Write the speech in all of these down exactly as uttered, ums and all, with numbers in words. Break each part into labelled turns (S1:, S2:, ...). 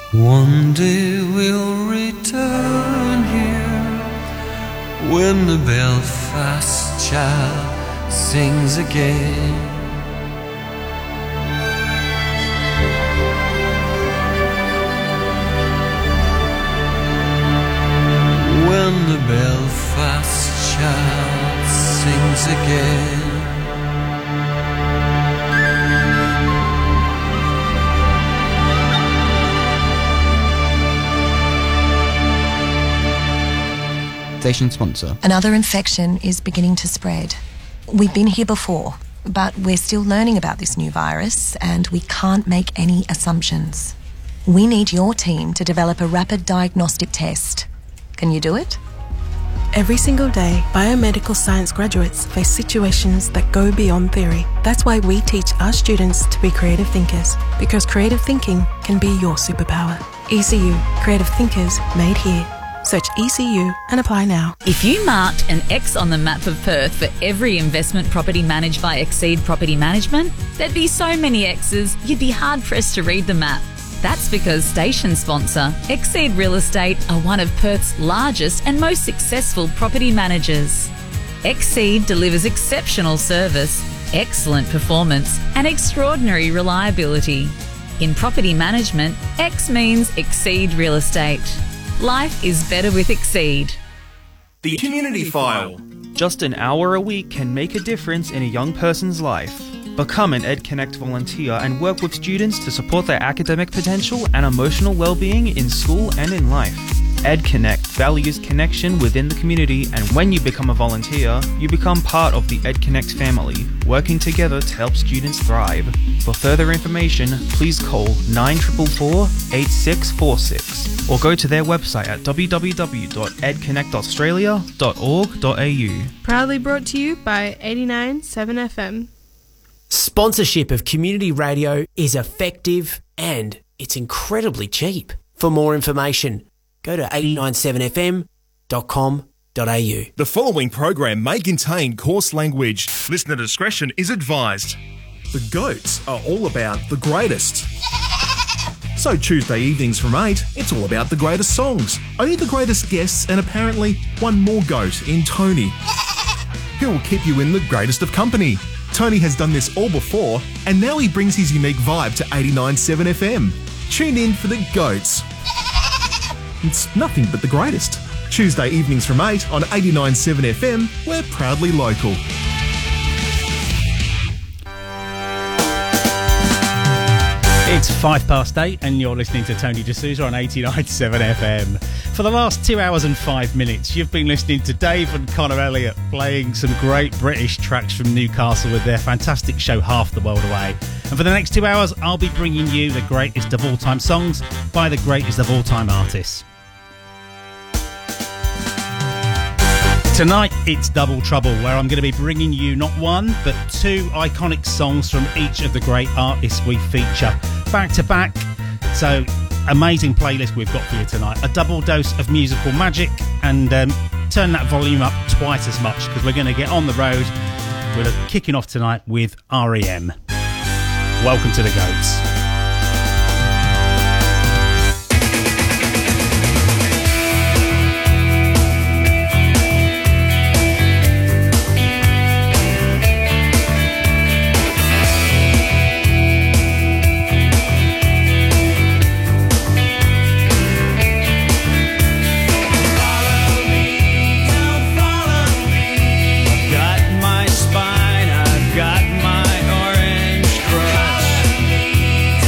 S1: One day we'll return here when the Belfast child sings again. When the Belfast child sings again.
S2: Station sponsor.
S3: Another infection is beginning to spread. We've been here before, but we're still learning about this new virus and we can't make any assumptions. We need your team to develop a rapid diagnostic test. Can you do it?
S4: Every single day, biomedical science graduates face situations that go beyond theory. That's why we teach our students to be creative thinkers, because creative thinking can be your superpower. E C U, Creative Thinkers made here. Search E C U and apply now.
S5: If you marked an X on the map of Perth for every investment property managed by Exceed Property Management, there'd be so many X's, you'd be hard-pressed to read the map. That's because station sponsor Exceed Real Estate are one of Perth's largest and most successful property managers. Exceed delivers exceptional service, excellent performance and extraordinary reliability. In property management, X means Exceed Real Estate. Life is better with Exceed.
S6: The Community File.
S7: Just an hour a week can make a difference in a young person's life. Become an EdConnect volunteer and work with students to support their academic potential and emotional well-being in school and in life. EdConnect values connection within the community, and when you become a volunteer, you become part of the EdConnect family, working together to help students thrive. For further information, please call nine four four, eight six four six or go to their website at w w w dot ed connect australia dot org dot a u.
S8: Proudly brought to you by eighty-nine point seven F M.
S9: Sponsorship of community radio is effective and it's incredibly cheap. For more information, go to eight nine seven f m dot com dot a u.
S6: The following program may contain coarse language. Listener discretion is advised. The Goats are all about the greatest. So Tuesday evenings from eight, it's all about the greatest songs. Only the greatest guests and apparently one more goat in Tony. He will keep you in the greatest of company. Tony has done this all before, and now he brings his unique vibe to eighty-nine point seven F M. Tune in for the Goats. It's nothing but the greatest. Tuesday evenings from eight on eighty-nine point seven F M, we're proudly local.
S10: It's five past eight and you're listening to Tony D'Souza on eighty-nine point seven F M. For the last two hours and five minutes, you've been listening to Dave and Connor Elliott playing some great British tracks from Newcastle with their fantastic show Half the World Away. And for the next two hours, I'll be bringing you the greatest of all-time songs by the greatest of all-time artists. Tonight, it's Double Trouble, where I'm going to be bringing you not one, but two iconic songs from each of the great artists we feature, back to back. So, amazing playlist we've got for you tonight. A double dose of musical magic, and um, turn that volume up twice as much, because we're going to get on the road. We're kicking off tonight with R E M. Welcome to the Goats.
S11: Spine, I've got my orange crush.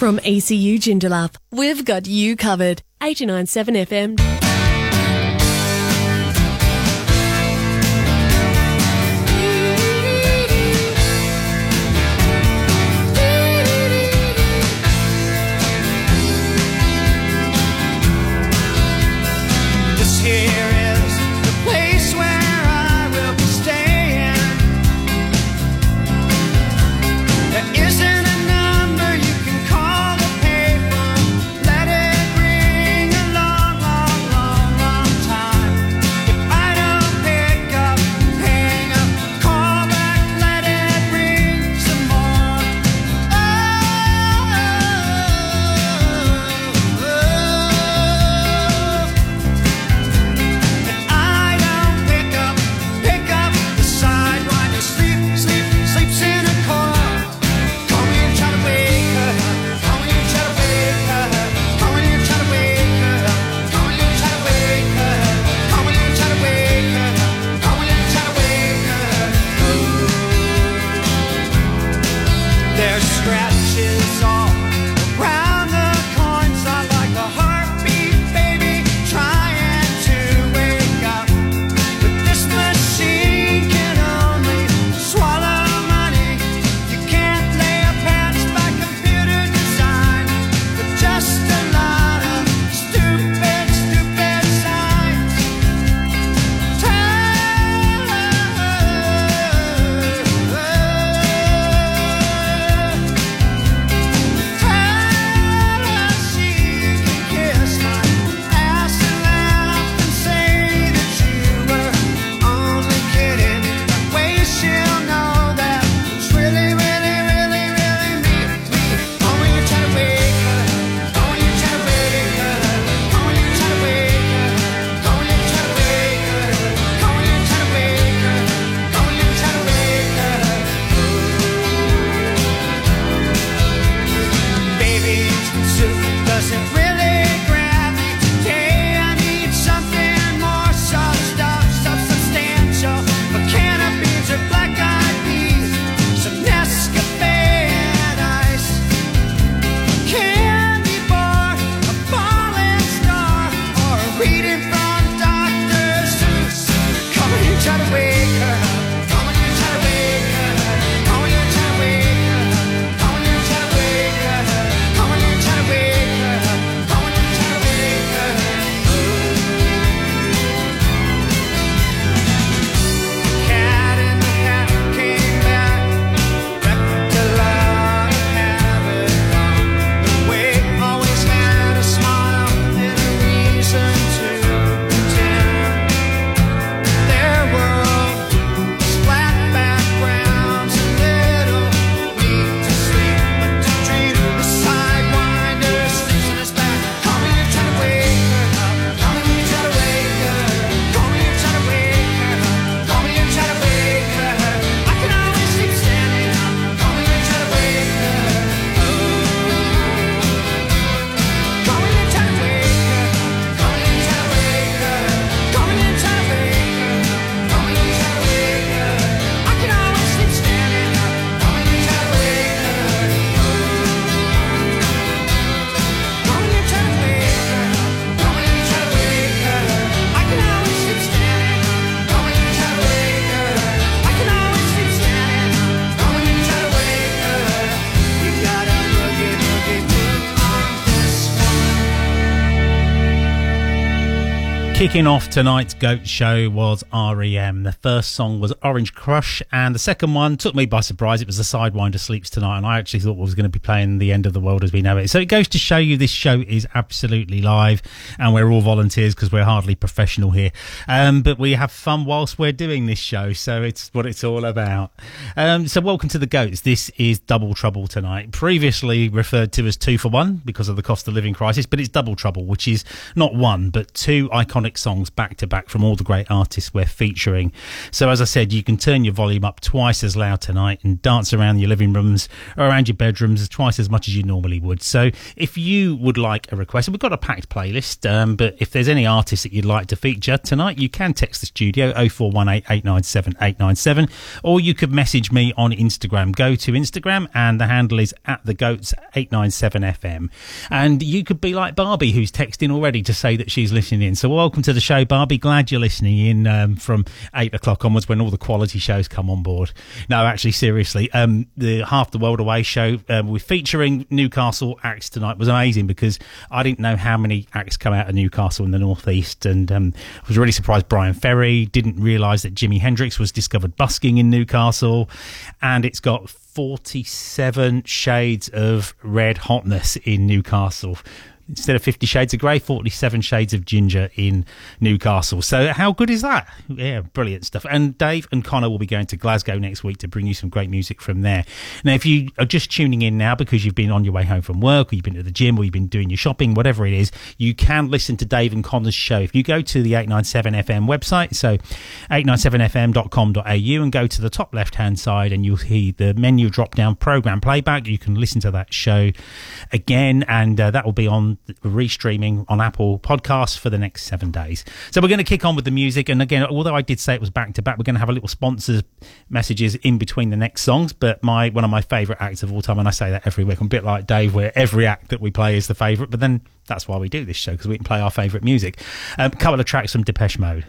S11: From E C U Joondalup, we've got you covered. eighty-nine point seven F M.
S10: Kicking off tonight's Goat Show was R E M. The first song was Orange Crush, and the second one took me by surprise. It was The Sidewinder Sleeps Tonight, and I actually thought we was going to be playing The End of the World as We Know It. So it goes to show you this show is absolutely live, and we're all volunteers because we're hardly professional here. Um, but we have fun whilst we're doing this show, so it's what it's all about. Um, so welcome to the Goats. This is Double Trouble tonight, previously referred to as Two for One because of the cost of living crisis, but it's Double Trouble, which is not one, but two iconic iconic songs back to back from all the great artists we're featuring. So as I said, you can turn your volume up twice as loud tonight and dance around your living rooms or around your bedrooms twice as much as you normally would. So if you would like a request, we've got a packed playlist, um, but if there's any artists that you'd like to feature tonight, you can text the studio oh four one eight, eight nine seven, eight nine seven, or you could message me on Instagram. Go to Instagram and the handle is at the goats eight nine seven F M. And you could be like Barbie, who's texting already to say that she's listening in. So welcome to the show, Barbie. Glad you're listening in um, from eight o'clock onwards when all the quality shows come on board. No, actually, seriously, um, the Half the World Away show, um, we're featuring Newcastle acts tonight, was amazing because I didn't know how many acts come out of Newcastle in the northeast, and um, I was really surprised Brian Ferry, didn't realise that Jimi Hendrix was discovered busking in Newcastle, and it's got forty-seven shades of red hotness in Newcastle. Instead of fifty shades of grey, forty-seven shades of ginger in Newcastle. So how good is that? Yeah, brilliant stuff. And Dave and Connor will be going to Glasgow next week to bring you some great music from there. Now, if you are just tuning in now because you've been on your way home from work, or you've been to the gym, or you've been doing your shopping, whatever it is, you can listen to Dave and Connor's show. If you go to the eight nine seven F M website, so eight nine seven f m dot com dot a u, and go to the top left-hand side, and you'll see the menu drop-down program playback. You can listen to that show again, and uh, that will be on restreaming on Apple Podcasts for the next seven days. So we're going to kick on with the music, and again, although I did say it was back to back, we're going to have a little sponsors messages in between the next songs. But my one of my favourite acts of all time, and I say that every week, I'm a bit like Dave, where every act that we play is the favourite, but then that's why we do this show, because we can play our favourite music. A um, couple of tracks from Depeche Mode.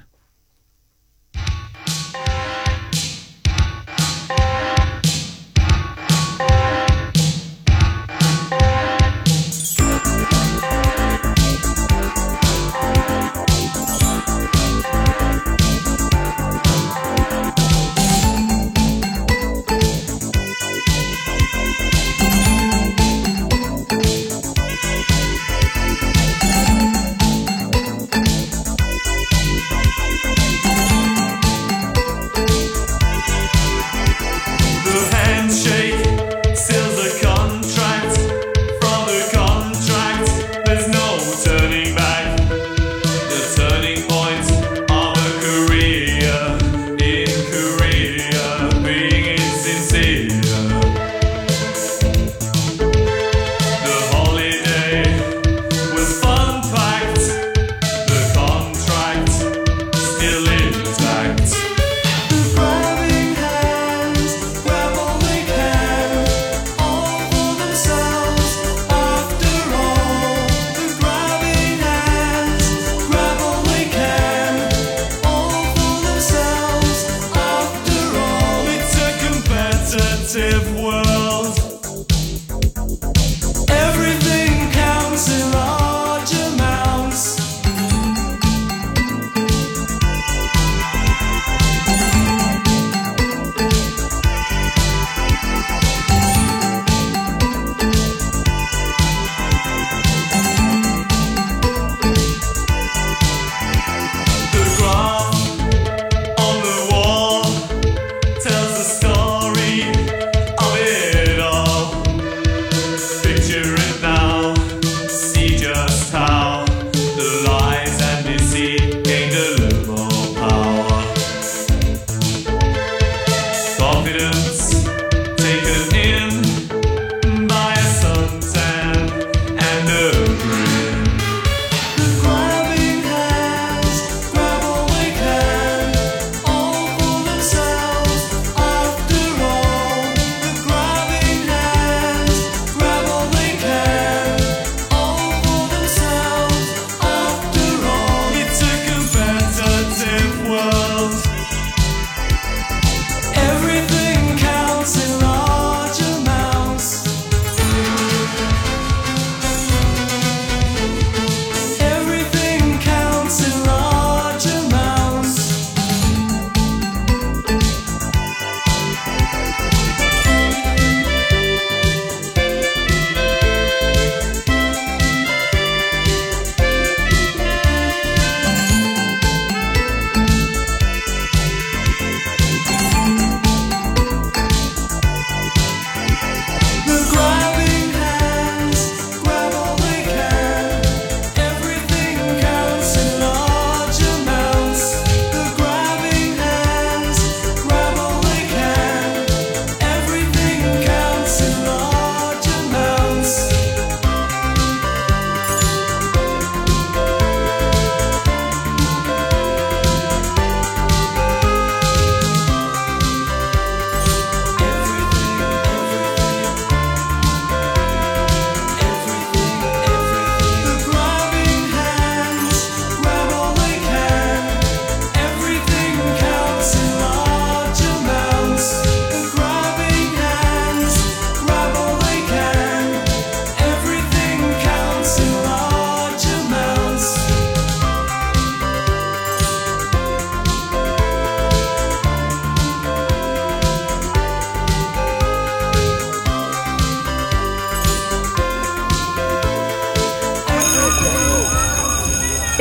S12: Story of it.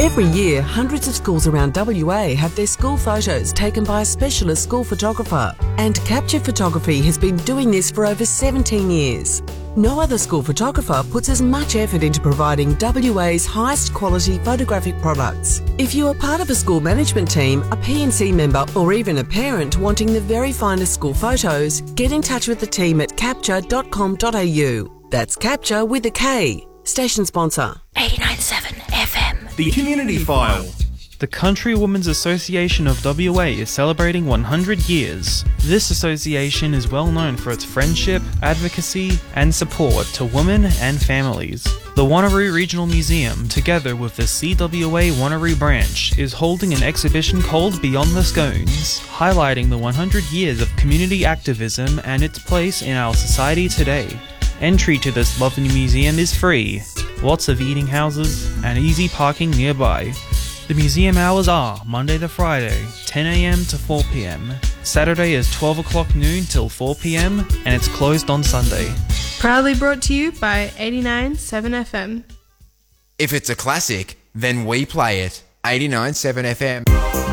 S12: Every year, hundreds of schools around W A have their school photos taken by a specialist school photographer, and Capture Photography has been doing this for over seventeen years. No other school photographer puts as much effort into providing W A's highest quality photographic products. If you are part of a school management team, a P N C member, or even a parent wanting the very finest school photos, get in touch with the team at capture dot com dot a u. That's Capture with a K. Station sponsor.
S11: eighty-nine point seven F M.
S6: The Community File.
S7: The Country Women's Association of W A is celebrating one hundred years. This association is well known for its friendship, advocacy, and support to women and families. The Wanneroo Regional Museum, together with the C W A Wanneroo branch, is holding an exhibition called Beyond the Scones, highlighting the one hundred years of community activism and its place in our society today. Entry to this lovely museum is free. Lots of eating houses and easy parking nearby. The museum hours are Monday to Friday, ten a m to four p m. Saturday is twelve o'clock noon till four p m and it's closed on Sunday.
S8: Proudly brought to you by eighty-nine point seven F M.
S13: If it's a classic, then we play it. eighty-nine point seven F M.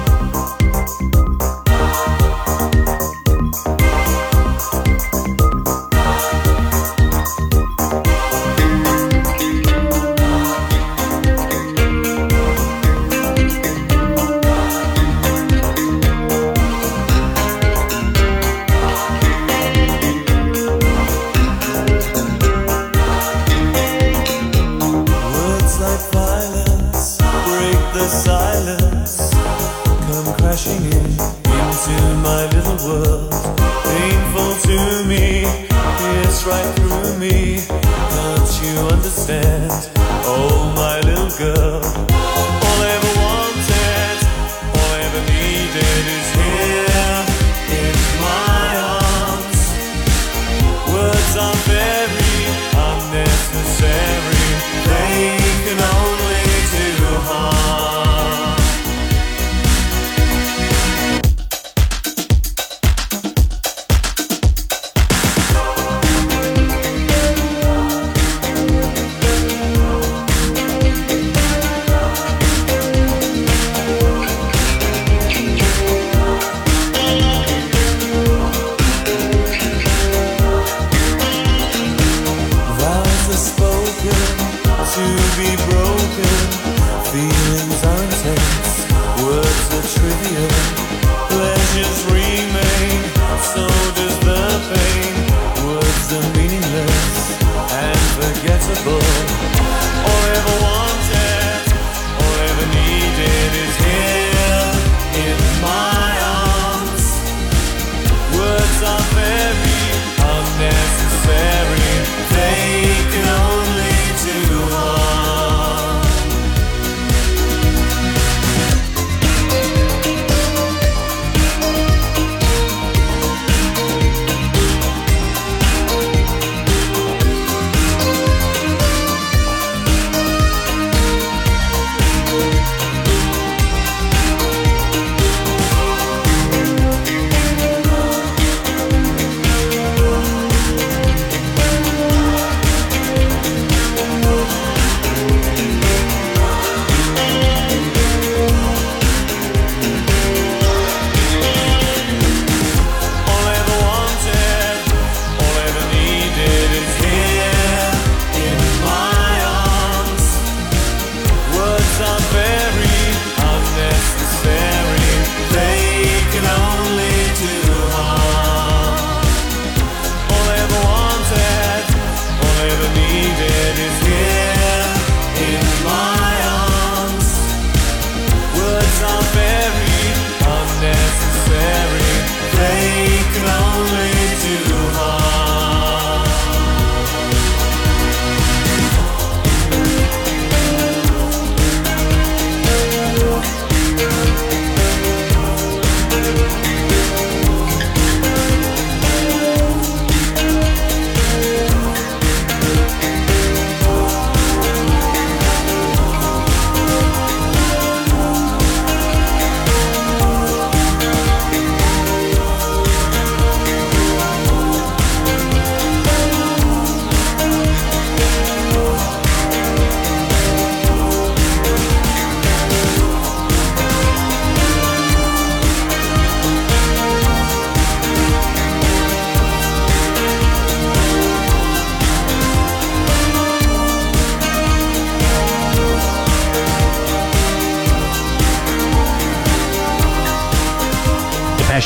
S1: Silence, come crashing in into my little world. Painful to me, it's right through me. Can't you understand? Oh, my little girl. All I ever wanted, all I ever needed is here in my arms. Words are very unnecessary. They can only do harm.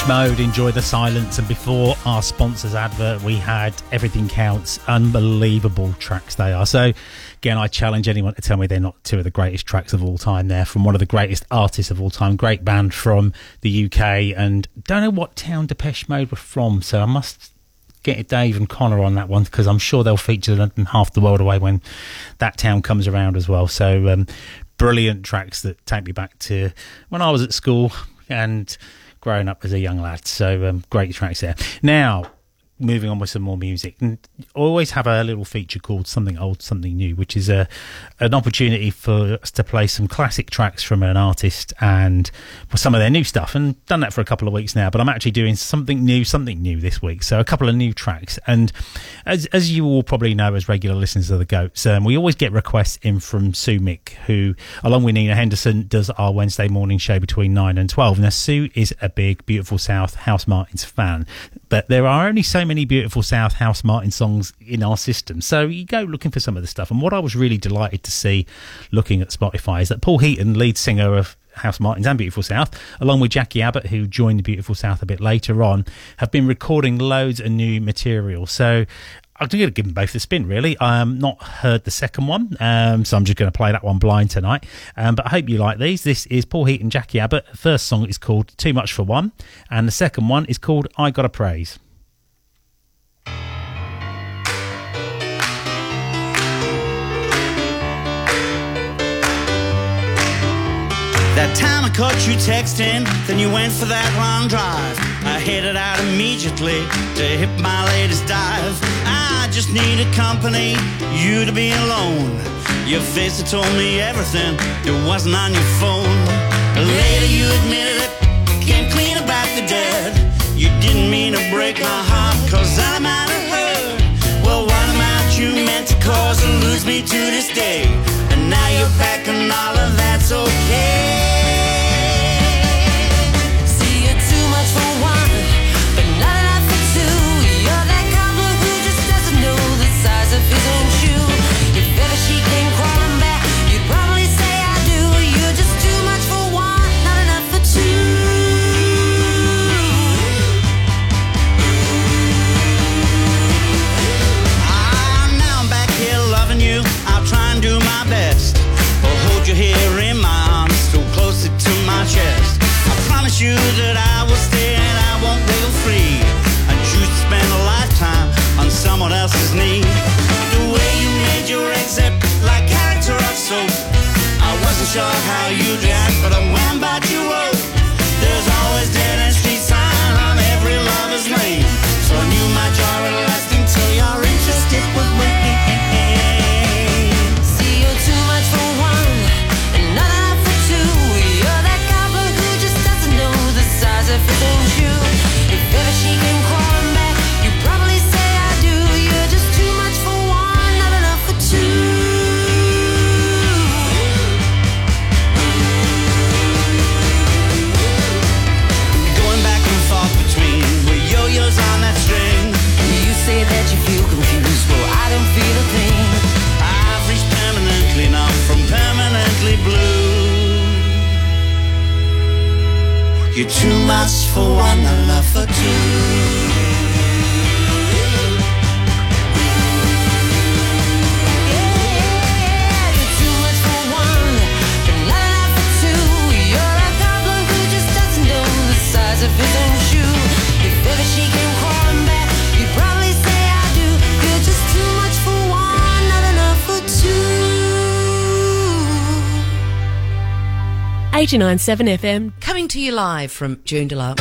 S10: Depeche Mode, Enjoy the Silence, and before our sponsors advert we had Everything Counts. Unbelievable tracks they are. So again, I challenge anyone to tell me they're not two of the greatest tracks of all time there, from one of the greatest artists of all time, great band from the U K, and don't know what town Depeche Mode were from, so I must get Dave and Connor on that one, because I'm sure they'll feature in Half the World Away when that town comes around as well. So um, brilliant tracks that take me back to when I was at school and growing up as a young lad. So um, great tracks there. Now, moving on with some more music, and I always have a little feature called Something Old, Something New, which is a an opportunity for us to play some classic tracks from an artist and some of their new stuff, and done that for a couple of weeks now, but I'm actually doing something new something new this week, so a couple of new tracks. And as as you all probably know as regular listeners of the Goats, um, we always get requests in from Sue Mick, who along with Nina Henderson does our Wednesday morning show between nine and twelve. Now Sue is a big Beautiful South House Martins fan, but there are only so many Beautiful South House Martin songs in our system, so you go looking for some of the stuff. And what I was really delighted to see looking at Spotify is that Paul Heaton, lead singer of House Martins and Beautiful South, along with Jackie Abbott, who joined the Beautiful South a bit later on, have been recording loads of new material. So I'm going to give them both a spin, really. I'm not heard the second one, um, so I'm just going to play that one blind tonight. Um, but I hope you like these. This is Paul Heaton, Jackie Abbott. The first song is called Too Much for One, and the second one is called I Gotta Praise.
S14: That time I caught you texting, then you went for that long drive. I headed out immediately to hit my latest dive. I just needed company, you to be alone. Your face had told me everything, it wasn't on your phone. Later you admitted it, came clean about the dead. You didn't mean to break my heart, cause I might have heard. Well, what amount you meant to cause or lose me to this day. And now you're back and all of that's okay. Here in my arms, so close to my chest. I promise you that I will stay and I won't wiggle free. I choose to spend a lifetime on someone else's knee. The way you made your exit like character of soap, I wasn't sure how you'd react, but I went by your road. There's always dead end street sign on every lover's lane, so I knew my joy would last until your interest it would wane. See, you're too much for one. If it ain't you, if ever she came crawling back, you probably say I do. You're just too much for one, not enough for two. Going back and forth between with yo-yos on that string. You say that you feel confused, well I don't feel a thing. I've reached permanently numb from permanently blue. You're too much for one, I love for two. Of his own shoe. If ever she came crawling back, you'd probably say I do. You're just too much for one, not enough for two.
S11: eighty-nine point seven F M.
S15: Coming to you live from Joondalup.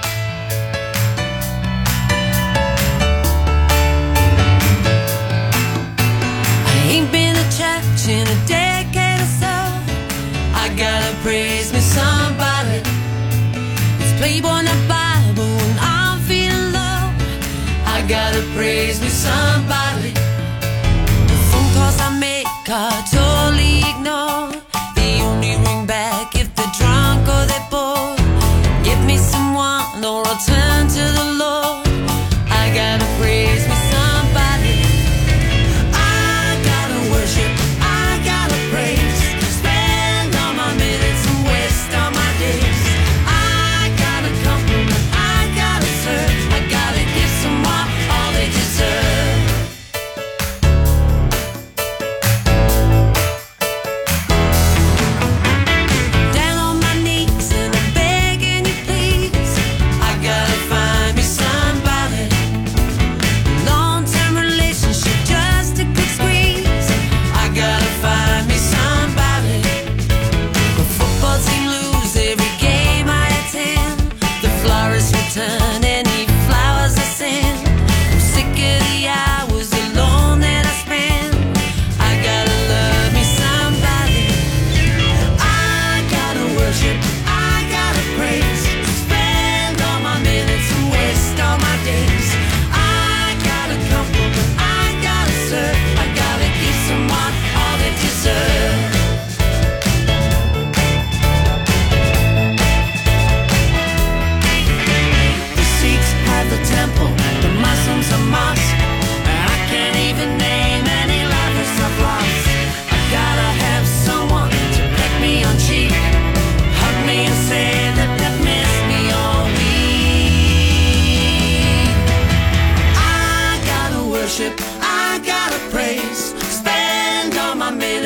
S14: I ain't been to church in a decade or so. I gotta praise me somebody. Playboy in the Bible when I'm feeling low. I gotta praise me somebody. The phone calls I make I totally ignore. They only ring back if they're drunk or they're bored. Give me someone or I'll turn to the Lord. I gotta praise me somebody. I gotta worship, I gotta praise. Spend all my minutes and waste all my days. I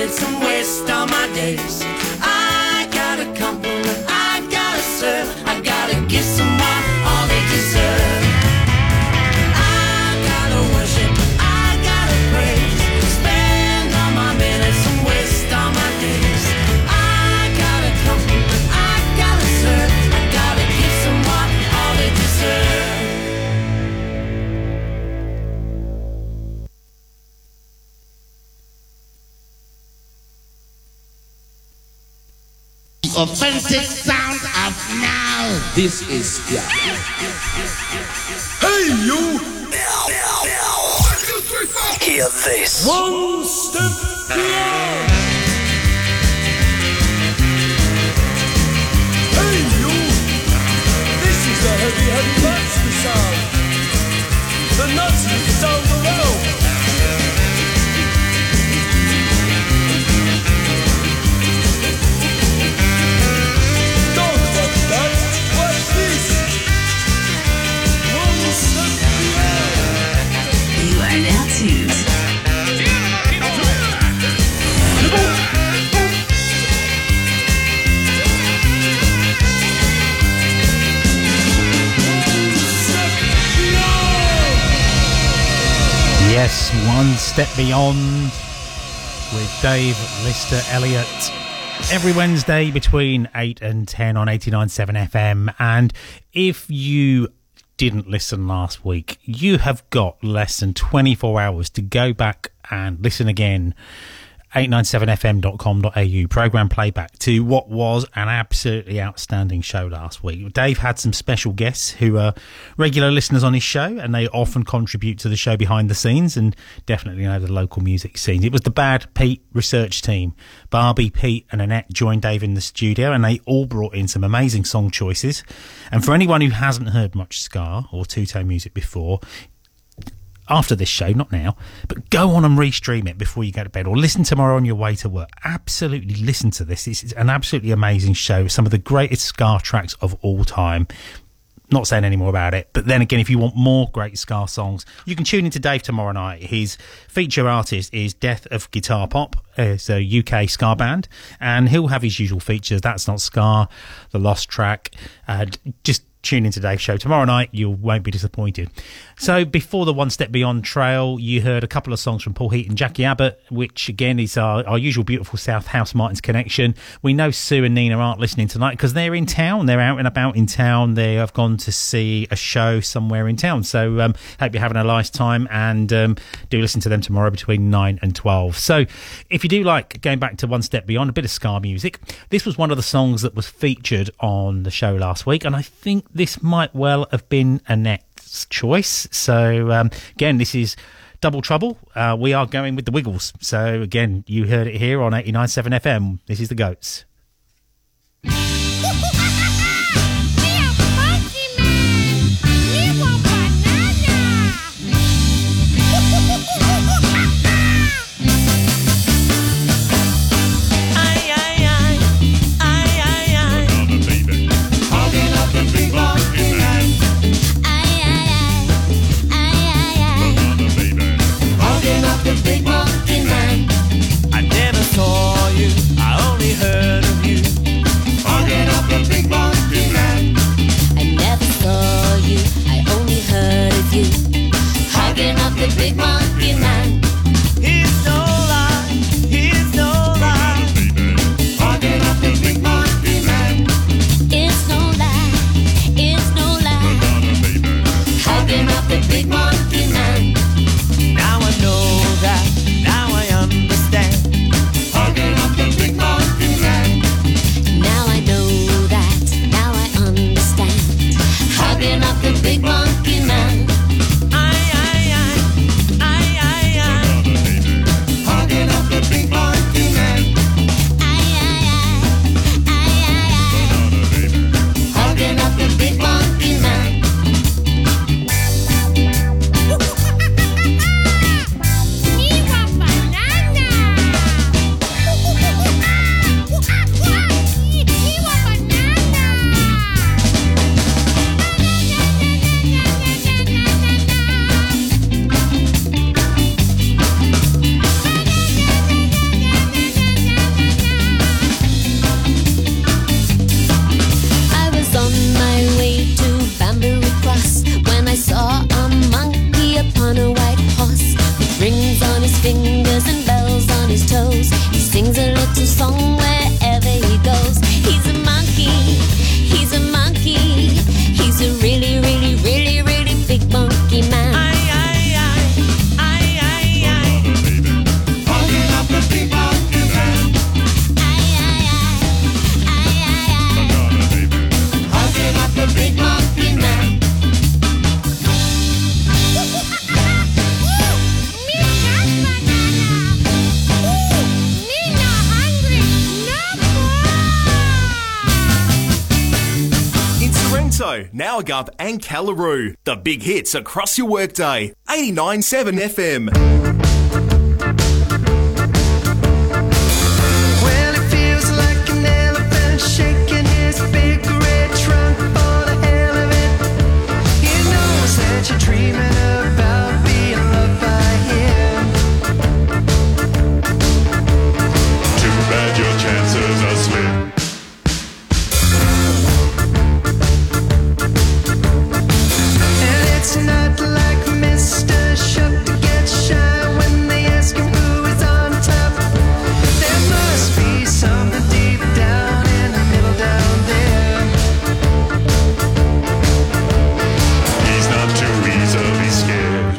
S14: minutes and waste all my days. I gotta compliment, I gotta serve, I gotta give someone all they deserve. I gotta worship, I gotta praise, spend all my minutes and waste all my days. I gotta compliment, I gotta serve, I gotta give someone all they deserve.
S16: Authentic sound of now.
S17: This is yeah.
S16: Hey you!
S17: Hear this.
S16: One step beyond. Hey you! This is a heavy, heavy monster sound. The Nazis down the road.
S14: You are now tuned.
S10: Yes, One Step Beyond with Dave Lister Elliott. Every Wednesday between eight and ten on eighty-nine point seven F M. And if you didn't listen last week, you have got less than twenty-four hours to go back and listen again. eight ninety-seven f m dot com dot a u programme playback to what was an absolutely outstanding show last week. Dave had some special guests who are regular listeners on his show, and they often contribute to the show behind the scenes and definitely know the local music scene. It was the Bad Pete research team. Barbie, Pete and Annette joined Dave in the studio, and they all brought in some amazing song choices. And for anyone who hasn't heard much ska or two-tone music before, after this show, not now, but go on and restream it before you go to bed, or listen tomorrow on your way to work. Absolutely listen to this. It's an absolutely amazing show. Some of the greatest ska tracks of all time. Not saying any more about it, but then again, if you want more great ska songs, you can tune into Dave tomorrow night. His feature artist is Death of Guitar Pop. It's a U K ska band, and he'll have his usual features. That's Not Ska, The Lost Track. Uh, just tune into Dave's show tomorrow night. You won't be disappointed. So before the One Step Beyond trail, you heard a couple of songs from Paul Heat and Jackie Abbott, which again is our, our usual beautiful South House Martins connection. We know Sue and Nina aren't listening tonight because they're in town. They're out and about in town. They have gone to see a show somewhere in town. So um, hope you're having a nice time, and um, do listen to them tomorrow between nine and twelve. So if you do like going back to One Step Beyond, a bit of ska music, this was one of the songs that was featured on the show last week, and I think this might well have been Annette's choice. So um, again, this is Double Trouble. Uh, we are going with the Wiggles. So again, you heard it here on eighty-nine point seven F M. This is the Goats.
S14: The big monkey man. I never saw you, I only heard of you. Hugging up the big monkey man. I never saw you, I only heard of you. Hugging up the big monkey man. He's no lie, he's no lie. Hugging up the big monkey man. It's no lie, it's no lie. Hugging up the big monkey man. Now I know that, now I understand. Hugging up the big monkey man. Now I know that, now I understand. Hugging up the big monkey man. I, I, I, I, I, I. Rings on his fingers and bells on his toes. He sings a little song wherever he goes. He's a monkey, he's a monkey. He's a really, really, really, really big monkey man. Aye, aye, aye, aye, aye, aye.
S1: Hugging up the big monkey man.
S14: Aye, aye, aye, aye, aye, aye.
S1: Hugging up the big monkey man.
S6: Sorrento, Nowagup and Callaroo. The big hits across your workday. eighty-nine point seven F M.
S1: Well, it feels like an elephant shaking his big red trunk for the hell of it. He knows that you're dreaming about being loved by him. Too bad your chances are slim. It's not like Mister Shuck to get shy when they ask him who is on top. There must be something deep down in the middle down there. He's not too easily scared.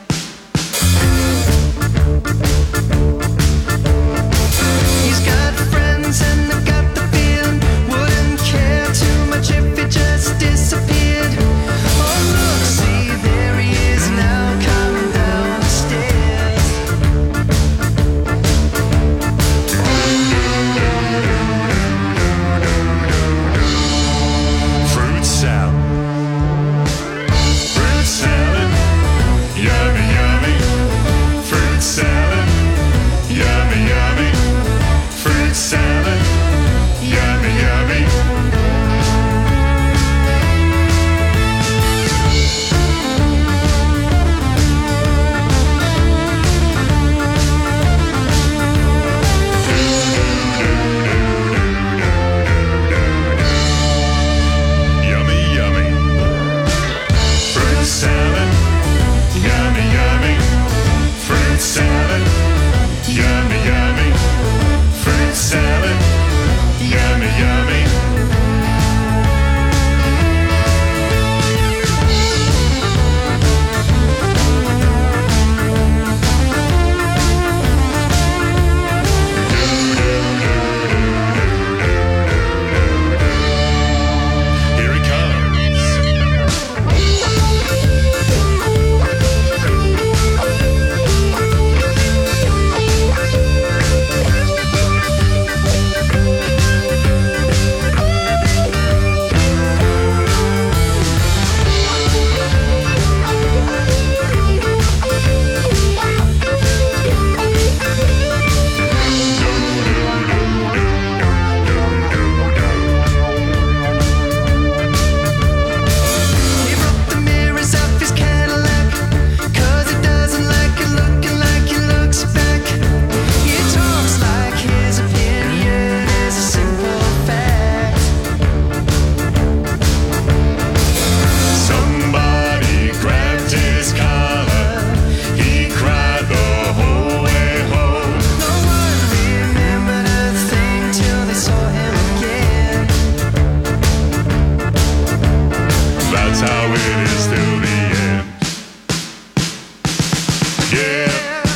S1: He's got friends and they've got the feeling. Wouldn't care too much if he just disappeared. Oh look, see, there he is now, coming down the stairs. Fruit salad. Fruit salad. Yummy, yummy. Fruit salad. Yummy, yummy. Fruit salad. Yummy, yummy. Yummy, yummy. Fruit salad. Yummy, yummy. Fruit salad. Yummy, yummy. Fruit salad. Yummy, yummy. Here it comes. He broke the mirrors off his Cadillac, 'cause he doesn't like it looking like he looks back. He talks like his opinion is a simple fact. Somebody grabbed his collar, he cried the whole way home. No one remembered a thing till they saw him again. That's how it is till the end. Yeah.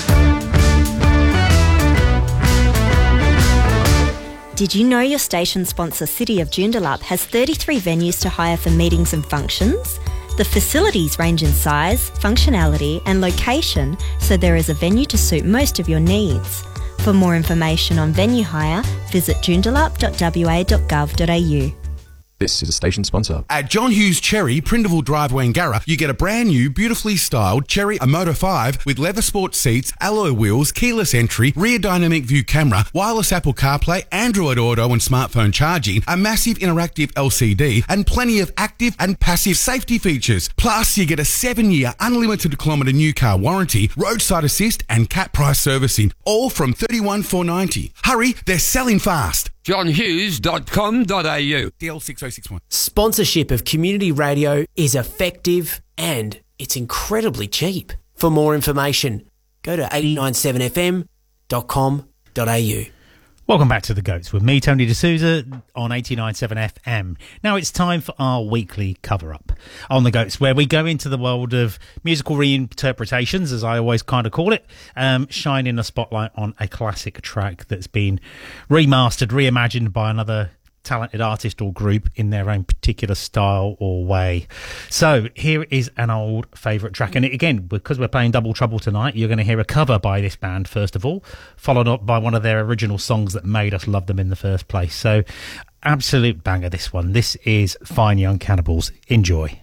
S18: Did you know your station sponsor City of Joondalup has thirty-three venues to hire for meetings and functions? The facilities range in size, functionality and location, so there is a venue to suit most of your needs. For more information on venue hire, visit joondalup dot w a dot gov dot a u.
S19: This is a station sponsor.
S20: At John Hughes Cherry, Prindiville Drive, Wangara, you get a brand new, beautifully styled Cherry Moto five with leather sport seats, alloy wheels, keyless entry, rear dynamic view camera, wireless Apple CarPlay, Android Auto and smartphone charging, a massive interactive L C D, and plenty of active and passive safety features. Plus, you get a seven-year unlimited kilometre new car warranty, roadside assist and cap price servicing, all from thirty-one thousand four hundred ninety dollars. Hurry, they're selling fast.
S9: john hughes dot com dot a u.
S20: D L six oh six one.
S9: Sponsorship of community radio is effective and it's incredibly cheap. For more information, go to eight nine seven f m dot com dot a u.
S10: Welcome back to The Goats with me, Tony D'Souza, on eighty-nine point seven F M. Now it's time for our weekly cover-up on The Goats, where we go into the world of musical reinterpretations, as I always kind of call it, um, shining a spotlight on a classic track that's been remastered, reimagined by another talented artist or group in their own particular style or way. So here is an old favourite track, and again, because we're playing Double Trouble tonight, you're going to hear a cover by this band first of all, followed up by one of their original songs that made us love them in the first place. So absolute banger, this one. This is Fine Young Cannibals. Enjoy.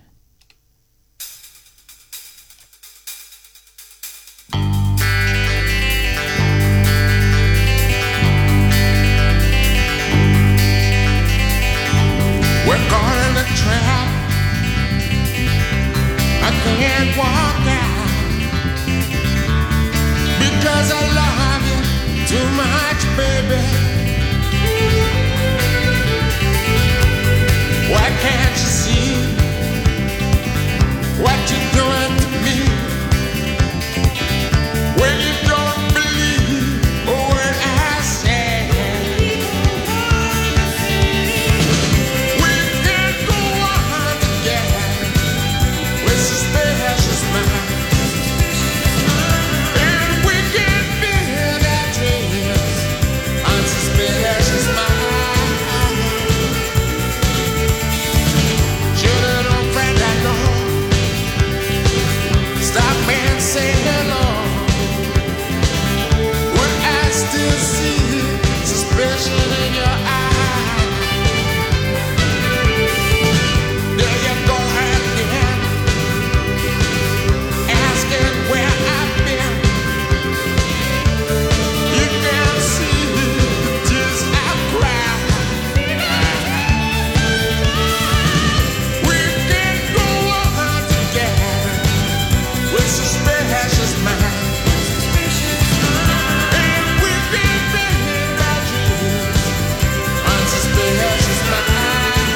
S21: We're caught in a trap. I can't walk out because I love you too much, baby. Why can't you see what you're doing to me? When you don't believe a word I say. Say hello when I still see suspicion in your eyes. There you go again, asking where I've been. You can see the tears I cry. We can go on together with suspicion. Precious mind, and we can bend our dreams on suspicious mind.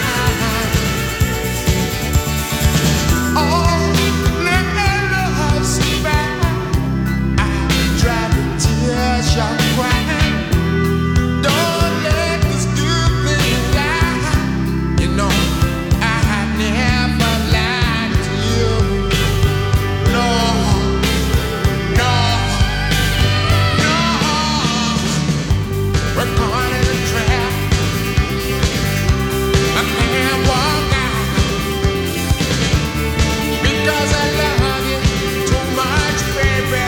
S21: Oh, let love survive. I try to tears your crying. Don't let this good thing lie. You know I never lied to you. No. We're caught in a trap. I can't walk out because I love you too much, baby.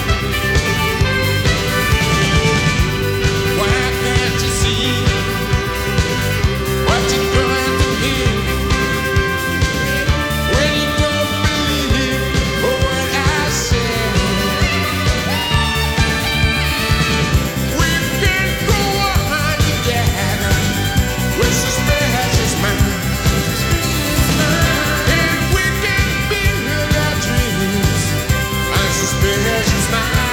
S21: Why can't you see what you're doing to me? When you don't believe what I say. We can go on together with suspicious mind, and we can build our dreams on suspicious mind.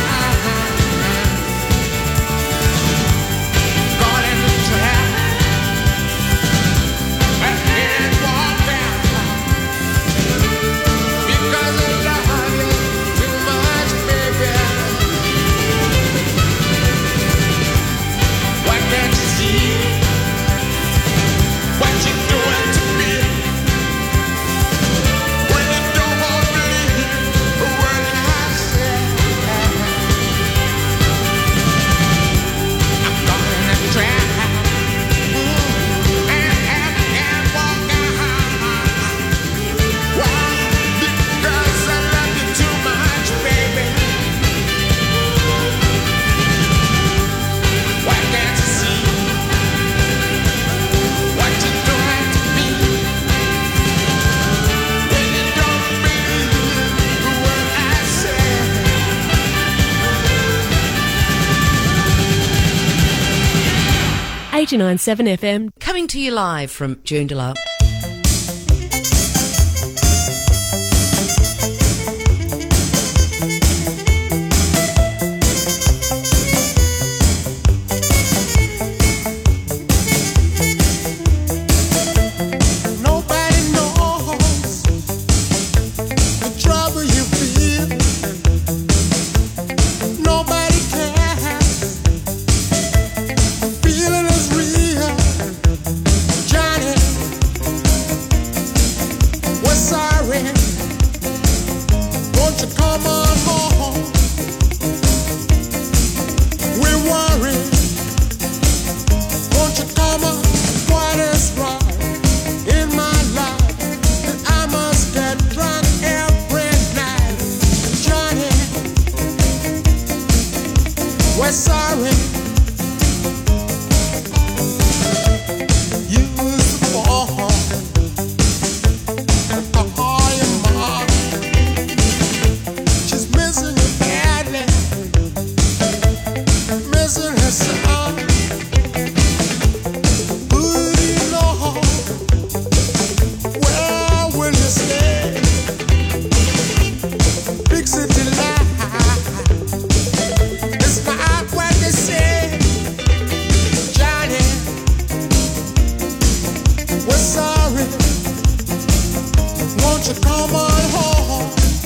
S21: Caught in the trap, I can't walk out because I love you too much, baby. Why can't you see what you're doing to me? When you don't believe a word I say. I'm caught in a trap, and I can't walk out. Why? Because I love you too much, baby. Why can't you see what you're doing to me? When you don't believe the word I say.
S11: eighty-nine point seven F M.
S15: Coming to you live from Joondalup.
S21: Nobody knows the trouble you feel We're sorry. You was born to call your mom. She's missing you badly, missing her son. Who do you know? Where will you stay? Big city life. It's not what they say, Johnny. We're sorry. Won't you come on home?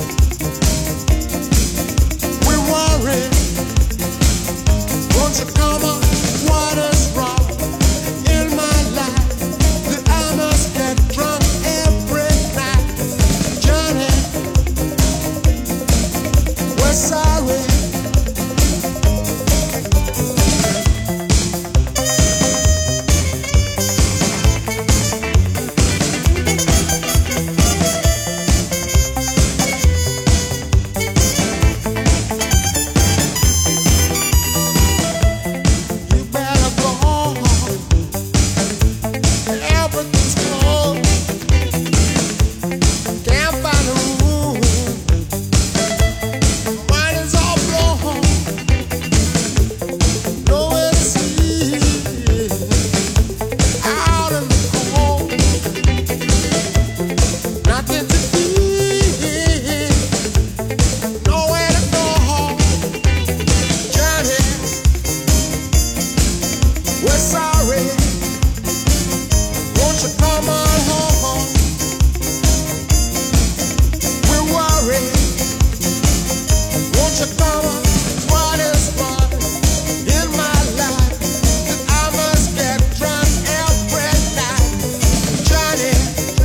S21: We're worried. Won't you come on? What is wrong in my life that I must get drunk every night, Johnny? We're sorry. You better go home. Everything's cold. Can't find a room. Mine is all blown. Nowhere to sleep. Out in the cold. Nothing to eat. Nowhere to go. Johnny, we're sorry. Won't you come on home? We're worried. Won't you come on? What is wrong in my life that I must get drunk every night, Johnny?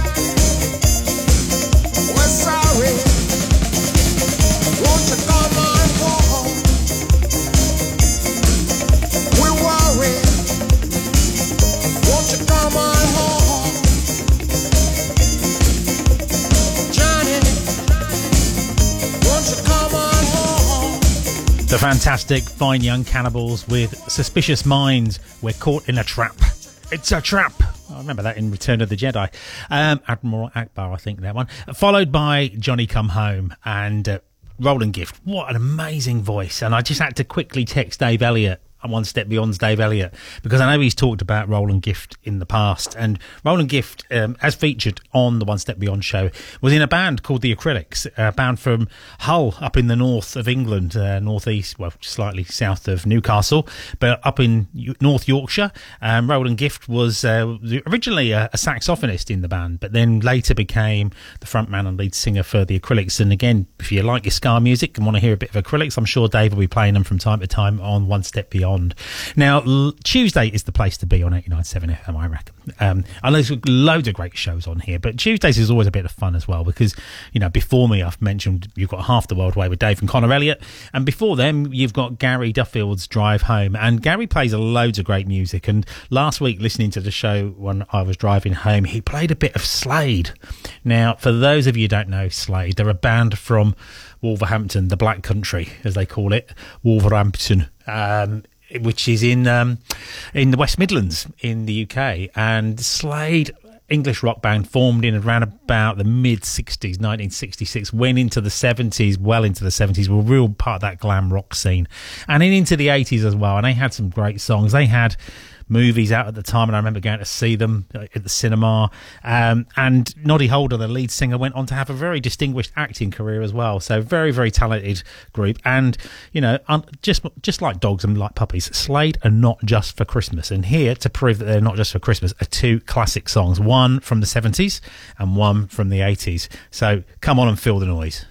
S21: We're sorry. Won't you come on home? We're worried. Won't you come on home, Johnny? Won't you come on home?
S10: The fantastic Fine Young Cannibals with Suspicious Minds. We're caught in a trap. It's a trap. I remember that in Return of the Jedi. Um, Admiral Akbar, I think that one. Followed by Johnny Come Home and uh, Roland Gift. What an amazing voice. And I just had to quickly text Dave Elliott. I'm One Step Beyond's Dave Elliott, because I know he's talked about Roland Gift in the past. And Roland Gift, um, as featured on the One Step Beyond show, was in a band called The Acrylics, a band from Hull up in the north of England, uh, northeast, well, slightly south of Newcastle, but up in North Yorkshire. Um, Roland Gift was uh, originally a, a saxophonist in the band, but then later became the frontman and lead singer for The Acrylics. And again, if you like your ska music and want to hear a bit of Acrylics, I'm sure Dave will be playing them from time to time on One Step Beyond. Now, l- Tuesday is the place to be on eighty-nine point seven F M, I reckon. Um, and there's loads of great shows on here, but Tuesdays is always a bit of fun as well, because, you know, before me, I've mentioned you've got Half the World Way with Dave and Connor Elliott, and before them, you've got Gary Duffield's Drive Home, and Gary plays loads of great music. And last week, listening to the show when I was driving home, he played a bit of Slade. Now, for those of you who don't know Slade, they're a band from Wolverhampton, the Black Country, as they call it, Wolverhampton, um, which is in um, in the West Midlands in the U K. And Slade, English rock band, formed in around about the mid-sixties, nineteen sixty-six, went into the seventies, well into the seventies, were a real part of that glam rock scene. And then into the eighties as well, and they had some great songs. They had movies out at the time, and I remember going to see them at the cinema. Um, and Noddy Holder, the lead singer, went on to have a very distinguished acting career as well. So very, very talented group. And, you know, un- just just like dogs and like puppies, Slade are not just for Christmas. And here, to prove that they're not just for Christmas, are two classic songs, one from the seventies and one from the eighties. So come on and feel the noise.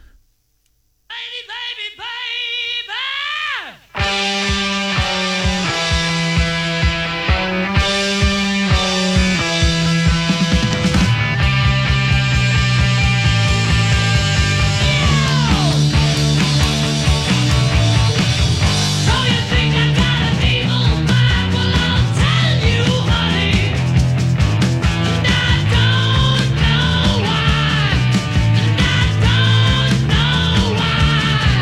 S21: Why?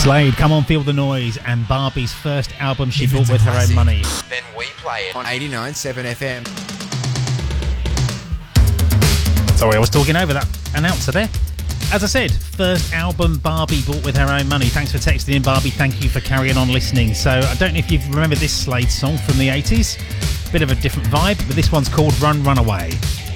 S10: Slade, Come On Feel the Noise, and Barbie's first album she bought with her own money.
S13: Then we play it on eighty-nine point seven F M.
S10: Sorry, I was talking over that announcer there. As I said, first album Barbie bought with her own money. Thanks for texting in, Barbie. Thank you for carrying on listening. So I don't know if you remember this Slade song from the eighties. Bit of a different vibe, but this one's called Run, Run Away.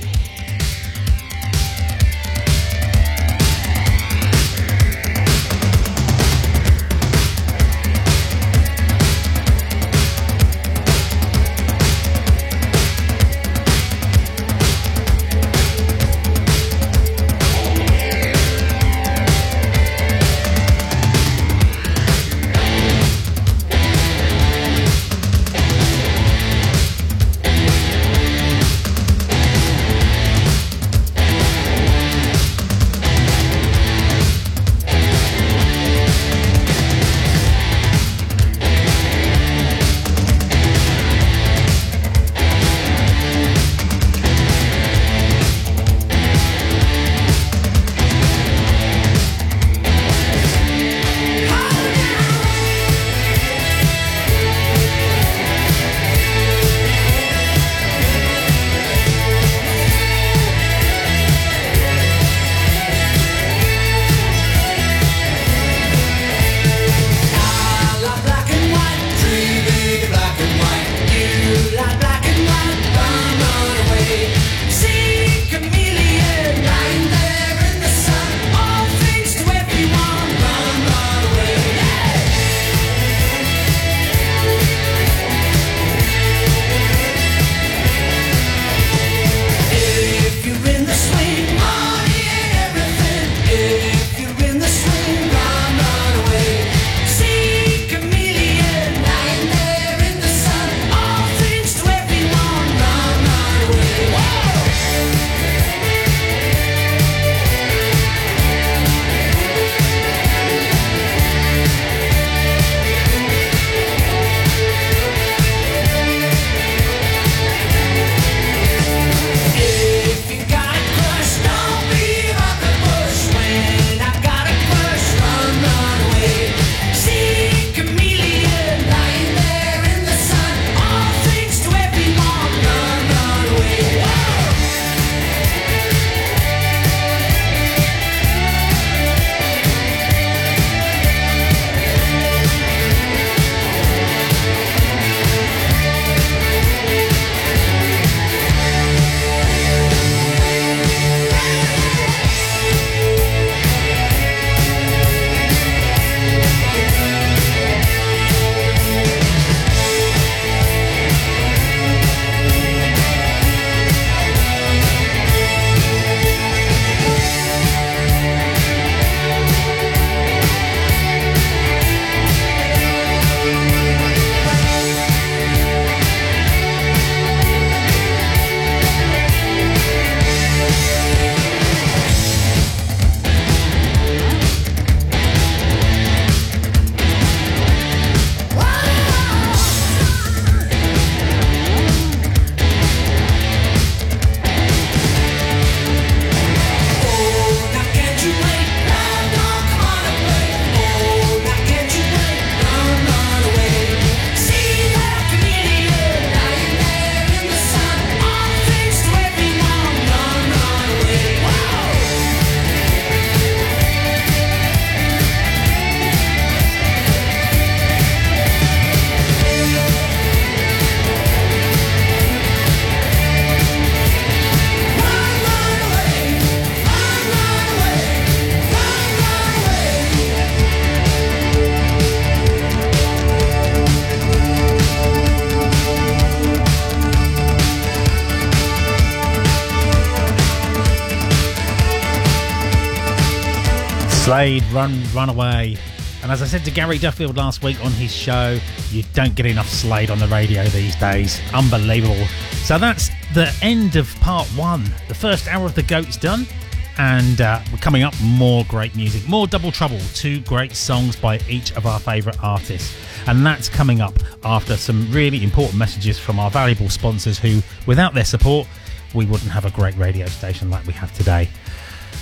S10: Slade, Run, Run Away. And as I said to Gary Duffield last week on his show, you don't get enough Slade on the radio these days. Unbelievable. So that's the end of part one. The first hour of The Goat's done. And uh, we're coming up, more great music. More Double Trouble, two great songs by each of our favourite artists. And that's coming up after some really important messages from our valuable sponsors who, without their support, we wouldn't have a great radio station like we have today.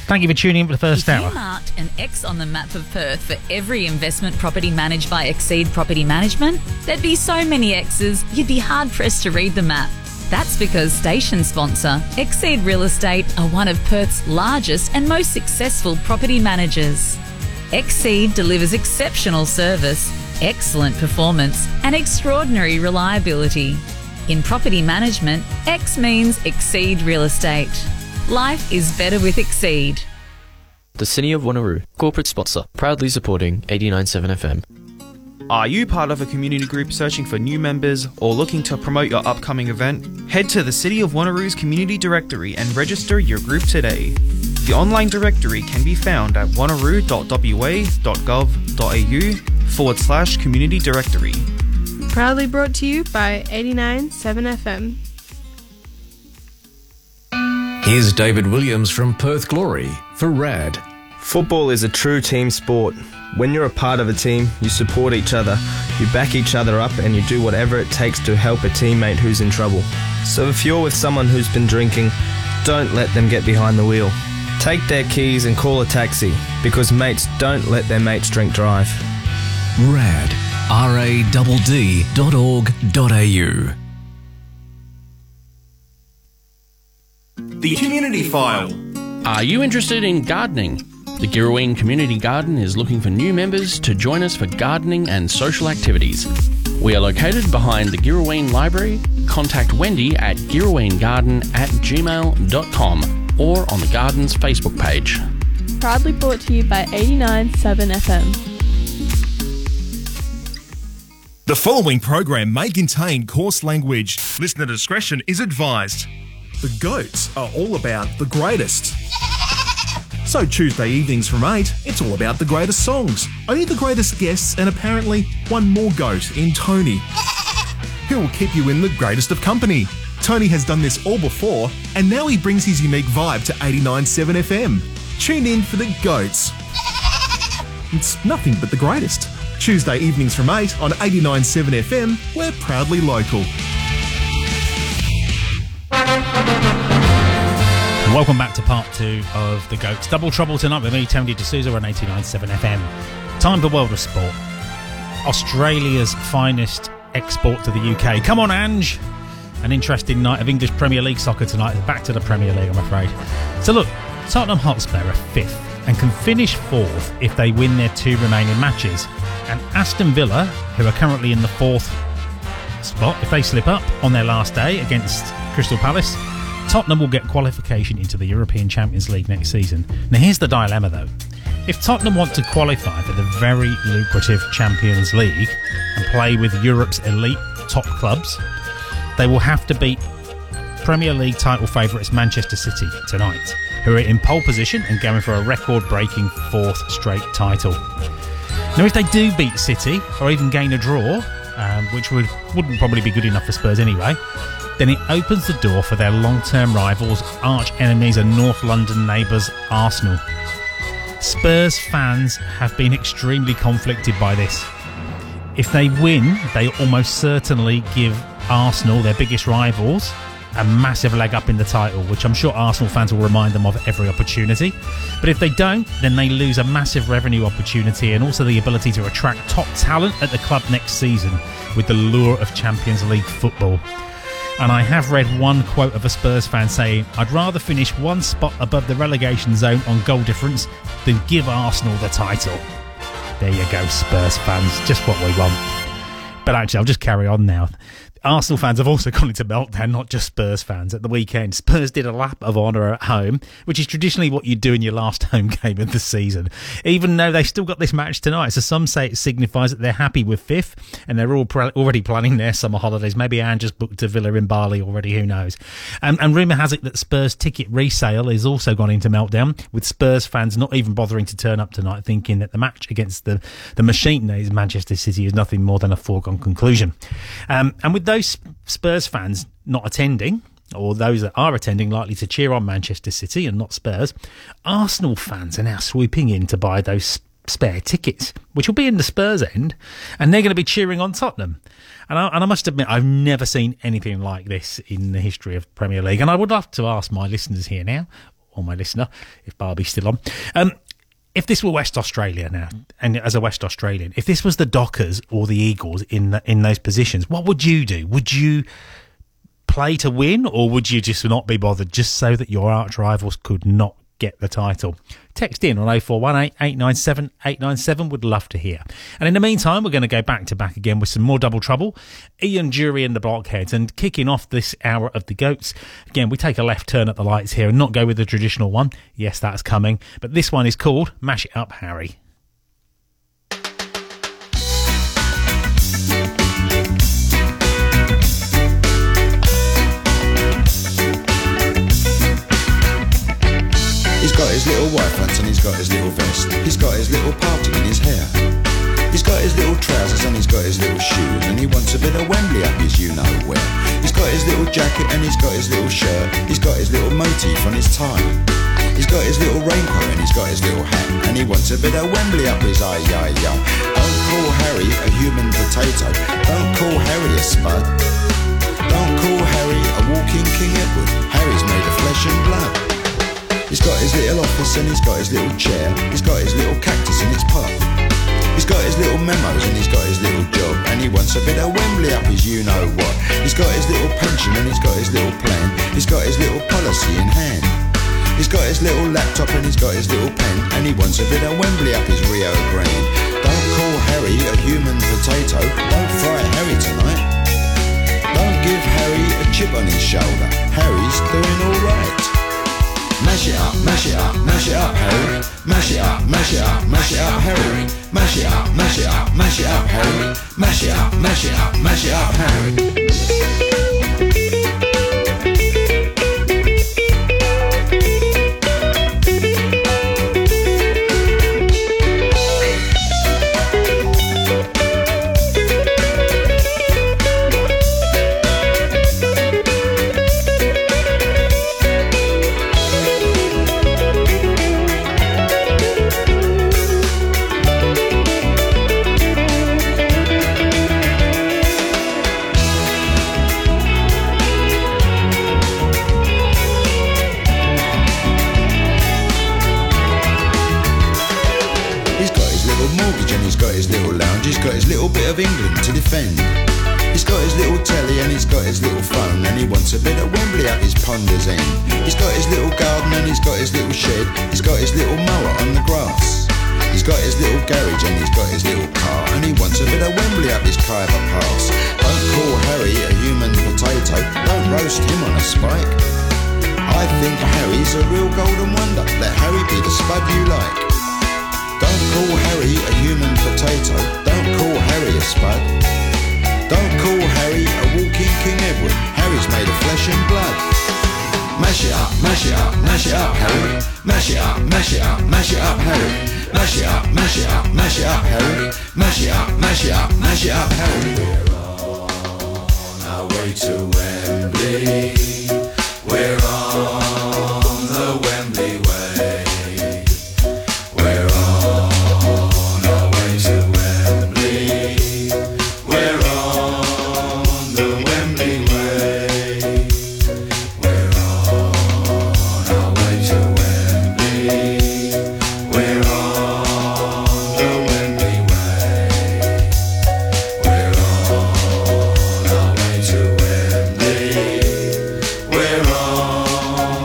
S10: Thank you for tuning in for the first
S5: if
S10: hour.
S5: If you marked an X on the map of Perth for every investment property managed by Exceed Property Management, there'd be so many X's, you'd be hard-pressed to read the map. That's because station sponsor Exceed Real Estate are one of Perth's largest and most successful property managers. Exceed delivers exceptional service, excellent performance and extraordinary reliability. In property management, X means Exceed Real Estate. Life is better with Exceed.
S2: The City of Wanneroo, corporate sponsor, proudly supporting eighty-nine point seven F M.
S7: Are you part of a community group searching for new members or looking to promote your upcoming event? Head to the City of Wanneroo's community directory and register your group today. The online directory can be found at wanneroo.wa.gov.au forward slash community directory.
S8: Proudly brought to you by eighty-nine point seven F M.
S22: Here's David Williams from Perth Glory for R A D.
S23: Football is a true team sport. When you're a part of a team, you support each other, you back each other up and you do whatever it takes to help a teammate who's in trouble. So if you're with someone who's been drinking, don't let them get behind the wheel. Take their keys and call a taxi, because mates don't let their mates drink drive.
S22: R A D. R A D D dot org dot A U.
S6: The Community File.
S24: Are you interested in gardening? The Girraween Community Garden is looking for new members to join us for gardening and social activities. We are located behind the Girraween Library. Contact Wendy at girraweengarden at gmail dot com or on the Garden's Facebook page.
S8: Proudly brought to you by eighty-nine point seven F M.
S6: The following program may contain coarse language. Listener discretion is advised. The Goats are all about the greatest. So Tuesday evenings from eight, it's all about the greatest songs. Only the greatest guests and apparently one more goat in Tony. Who will keep you in the greatest of company. Tony has done this all before and now he brings his unique vibe to eighty-nine point seven F M. Tune in for the Goats. It's nothing but the greatest. Tuesday evenings from eight on eighty-nine point seven F M, we're proudly local.
S10: Welcome back to part two of The Goats. Double trouble tonight with me, Tony D'Souza on eighty-nine point seven F M. Time for World of Sport. Australia's finest export to the U K. Come on, Ange! An interesting night of English Premier League soccer tonight. Back to the Premier League, I'm afraid. So look, Tottenham Hotspur are fifth and can finish fourth if they win their two remaining matches. And Aston Villa, who are currently in the fourth spot, if they slip up on their last day against Crystal Palace, Tottenham will get qualification into the European Champions League next season. Now here's the dilemma though. If Tottenham want to qualify for the very lucrative Champions League and play with Europe's elite top clubs, they will have to beat Premier League title favourites Manchester City tonight, who are in pole position and going for a record-breaking fourth straight title. Now if they do beat City, or even gain a draw, um, which would, wouldn't probably be good enough for Spurs anyway, then it opens the door for their long-term rivals, arch-enemies and North London neighbours Arsenal. Spurs fans have been extremely conflicted by this. If they win, they almost certainly give Arsenal, their biggest rivals, a massive leg up in the title, which I'm sure Arsenal fans will remind them of every opportunity. But if they don't, then they lose a massive revenue opportunity and also the ability to attract top talent at the club next season with the lure of Champions League football. And I have read one quote of a Spurs fan saying, "I'd rather finish one spot above the relegation zone on goal difference than give Arsenal the title." There you go, Spurs fans, just what we want. But actually, I'll just carry on now. Arsenal fans have also gone into meltdown, not just Spurs fans. At the weekend, Spurs did a lap of honour at home, which is traditionally what you do in your last home game of the season, even though they've still got this match tonight. So some say it signifies that they're happy with fifth and they're all pre- already planning their summer holidays. Maybe Anne just booked a villa in Bali already, who knows. Um, and rumour has it that Spurs ticket resale has also gone into meltdown, with Spurs fans not even bothering to turn up tonight, thinking that the match against the, the machine that is Manchester City is nothing more than a foregone conclusion. Um, and with those Spurs fans not attending, or those that are attending likely to cheer on Manchester City and not Spurs, Arsenal fans are now swooping in to buy those spare tickets, which will be in the Spurs end, and they're going to be cheering on Tottenham. And I, and I must admit, I've never seen anything like this in the history of Premier League. And I would love to ask my listeners here now, or my listener, if Barbie's still on. Um, if this were West Australia now, and as a West Australian, if this was the Dockers or the Eagles in the, in those positions, what would you do? Would you play to win, or would you just not be bothered, just so that your arch rivals could not get the title? Text in on oh four one eight, eight nine seven, eight nine seven. Would love to hear. And in the meantime, we're going to go back to back again with some more Double Trouble. Ian Jury and the Blockheads, and kicking off this hour of the Goats. Again, we take a left turn at the lights here and not go with the traditional one. Yes, that's coming. But this one is called Mash It Up, Harry.
S3: He's got his little white pants and he's got his little vest. He's got his little party in his hair. He's got his little trousers and he's got his little shoes. And he wants a bit of Wembley up his you-know-where. He's got his little jacket and he's got his little shirt. He's got his little motif on his tie. He's got his little raincoat and he's got his little hat. And he wants a bit of Wembley up his eye-yi-yi. Don't call Harry a human potato. Don't call Harry a spud. Don't call Harry a walking King Edward. Harry's made of flesh and blood. He's got his little office and he's got his little chair. He's got his little cactus in its pot. He's got his little memos and he's got his little job. And he wants a bit of Wembley up his you-know-what. He's got his little pension and he's got his little plan. He's got his little policy in hand. He's got his little laptop and he's got his little pen. And he wants a bit of Wembley up his Rio Grande. Don't call Harry a human potato. Don't fry Harry tonight. Don't give Harry a chip on his shoulder. Harry's doing alright. Mash it up, mash it up, mash it up, Harry. Mash it up, mash it up, mash it up, Harry. Mash it up, mash it up, mash it up, Harry. Mash it up, mash it up, mash it up, Harry. Of England to defend. He's got his little telly and he's got his little phone. And he wants a bit of Wembley up his ponder's end. He's got his little garden and he's got his little shed. He's got his little mower on the grass. He's got his little garage and he's got his little car. And he wants a bit of Wembley up his Khyber Pass. Don't call Harry a human potato. Don't roast him on a spike. I think Harry's a real golden wonder. Let Harry be the spud you like. Don't call Harry a human potato. Don't call Harry a spud. Don't call Harry a walking King Edward. Harry's made of flesh and blood. Mash it up, mash it up, mash it up, Harry. Mash it up, mash it up, mash it up, Harry. Mash it up, mash it up, mash it up, Harry. Mash it up, mash it up, mash it up, Harry. We're on our way to Wembley. We're on the Wembley way. We're on our way to Wembley. We're on the Wembley way. We're on our way to Wembley. We're on the Wembley way. We're on our way to Wembley. We're on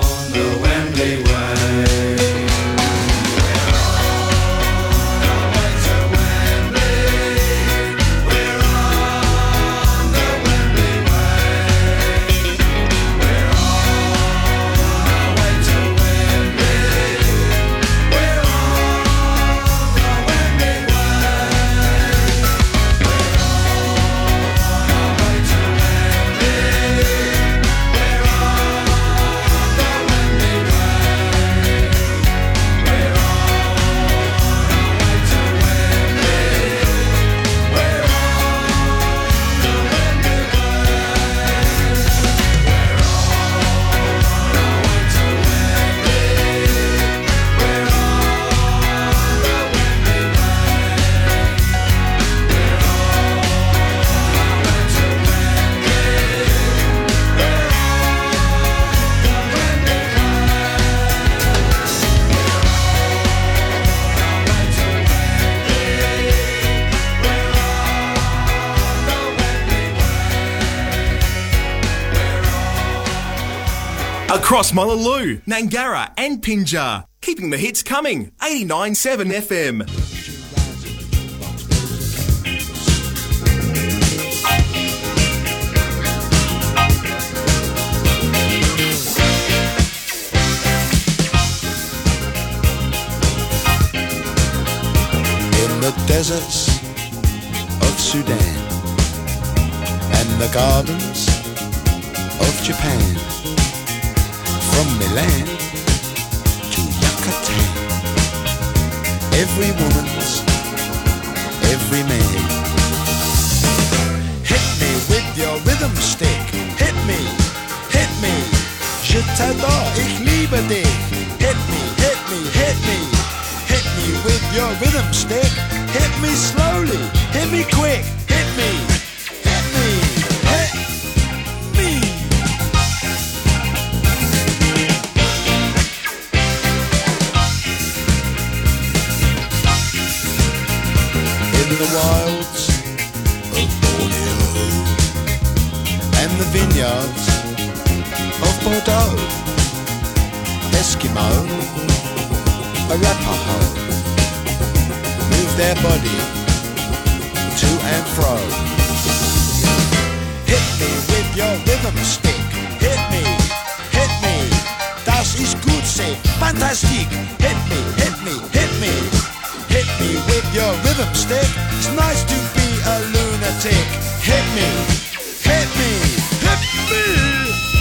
S6: Across Mullaloo, Nangara and Pinjar. Keeping the hits coming. eighty-nine point seven F M.
S3: In the deserts of Sudan and the gardens of Japan, from Milan to Yucatan, every woman's, every man. Hit me with your rhythm stick, hit me, hit me, je t'adore, ich liebe dich. Hit me, hit me, hit me, hit me with your rhythm stick, hit me slowly, hit me quick, hit me, hit me, hit me. In the wilds of Borneo and the vineyards of Bordeaux, Eskimo, Arapaho, move their body to and fro. Hit me with your rhythm stick, hit me, hit me, das ist gut, say, fantastic. Hit me, hit me, hit me, hit me with your rhythm stick. It's nice to be a lunatic. Hit me, hit me, hit me.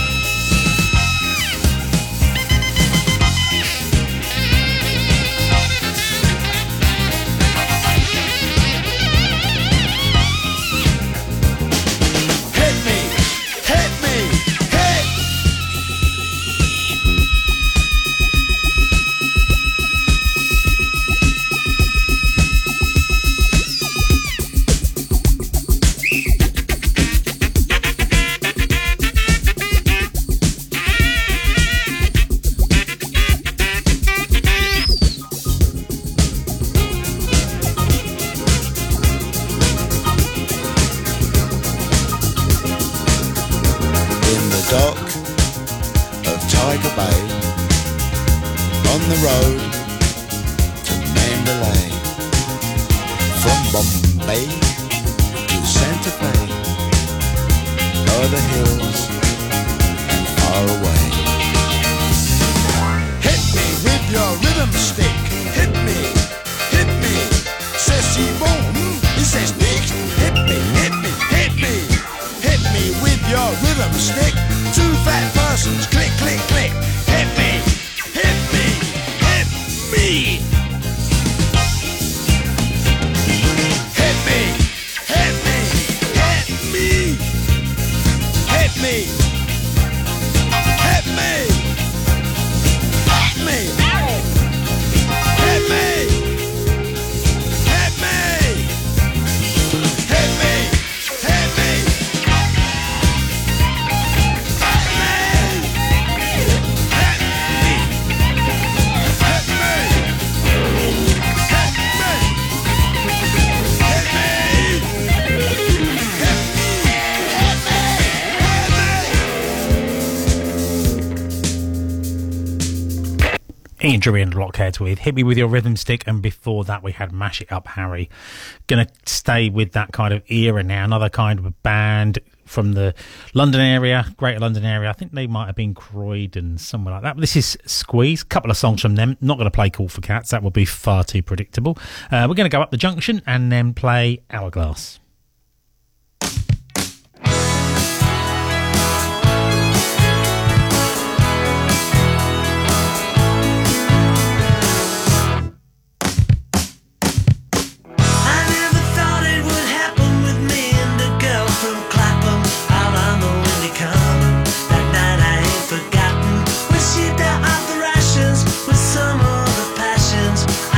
S10: Ian Drury and Blockheads with Hit Me With Your Rhythm Stick, and before that we had Mash It Up Harry. Gonna stay with that kind of era now, another kind of a band from the London area, Greater London area. I think they might have been Croydon, somewhere like that. But this is Squeeze, a couple of songs from them. Not going to play Call for Cats, that would be far too predictable. Uh, we're going to go up the junction and then play Hourglass.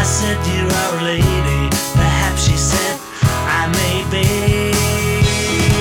S4: Perhaps she said I may be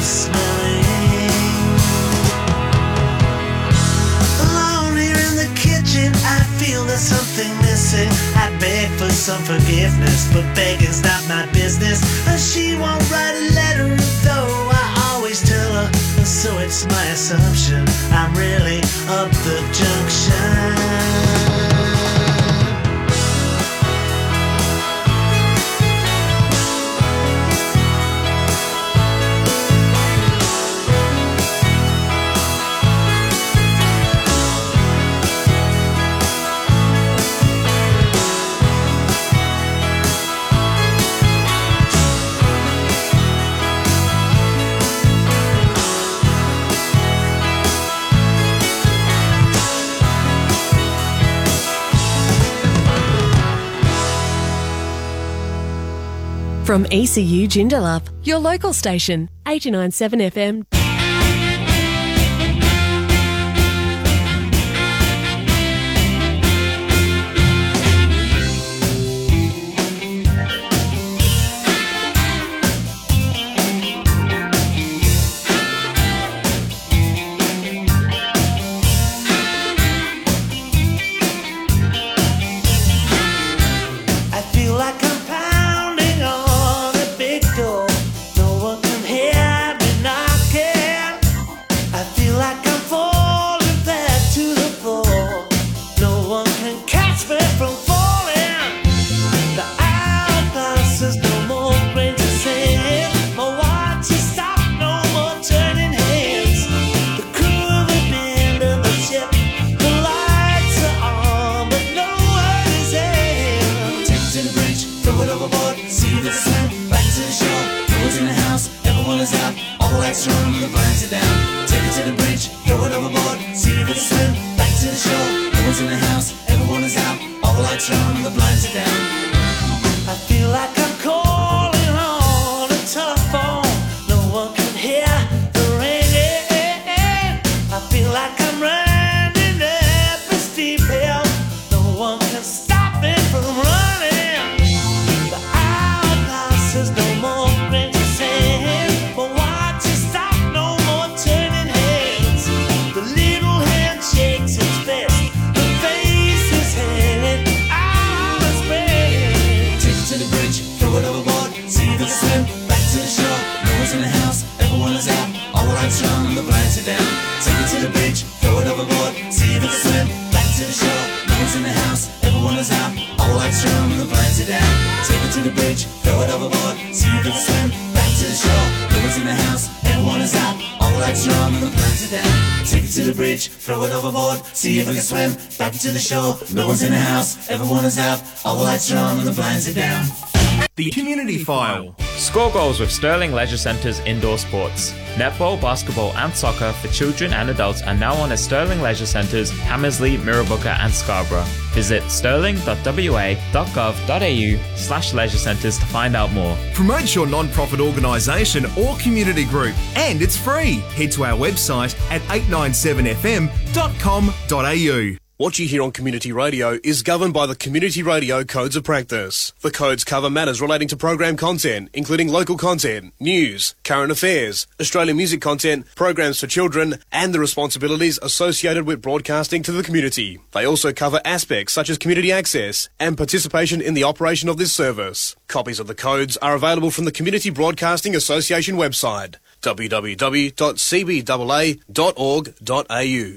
S21: smelling. Alone here in the kitchen, I feel there's something missing. I beg for some forgiveness, but begging's not my business. And she won't write a letter, though I always tell her. And so it's my assumption I'm really up the junction.
S11: From E C U Joondalup, your local station, eighty-nine point seven F M.
S21: I feel like I'm pounding on a big door. No one can hear me knocking. I feel like I'm falling back to the floor. No one can catch me from falling. The hourglass is no more grain to sand. My watch is stopped, no more turning hands. The crew of the band of the ship, the lights are on, but no one is there. Take it to the bridge, throw it overboard, see the sun, back to the shore. No one's in the house, everyone is out, all the lights are on, the blinds are down. Take it to the bridge, throw it overboard, see the sun, back to the shore. No one's in the house, everyone is out, all the lights are on, the blinds are down. I feel like I'm calling on a telephone. No one can hear the ringing. I feel like I'm running up a steep hill. No one can stop me from running. The hourglass is no more grain to sand. But watch it stop, no more turning heads. The little hand shakes its fist. The face is headed out of spread. Take it to the bridge, throw it overboard, see the swim, back to the shore. No one's in the house, everyone is out, all the lights are on, the blinds are down. Take it to the bridge, throw it overboard, see the swim, back to the shore. No one's in the house, everyone is out, all the lights are on, the blinds are down. Take it to the bridge, throw it overboard, see the swim, back to the shore. No one's in the house, everyone is out, all the lights are on, the blinds are down. Take it to the bridge, throw it overboard, see if I can swim, back to the shore. No one's in the house, everyone is out, all the lights are on, and the blinds are down.
S6: The Community File.
S4: Score goals with Stirling Leisure Centre's indoor sports. Netball, basketball and soccer for children and adults are now on at Stirling Leisure Centres, Hammersley, Mirrabooka and Scarborough. Visit stirling.wa.gov.au slash leisure centres to find out more.
S6: Promote your non-profit organisation or community group, and it's free. Head to our website at eight nine seven f m dot com dot a u.
S12: What you hear on Community Radio is governed by the Community Radio Codes of Practice. The codes cover matters relating to program content, including local content, news, current affairs, Australian music content, programs for children, and the responsibilities associated with broadcasting to the community. They also cover aspects such as community access and participation in the operation of this service. Copies of the codes are available from the Community Broadcasting Association website, w w w dot c b a a dot org dot a u.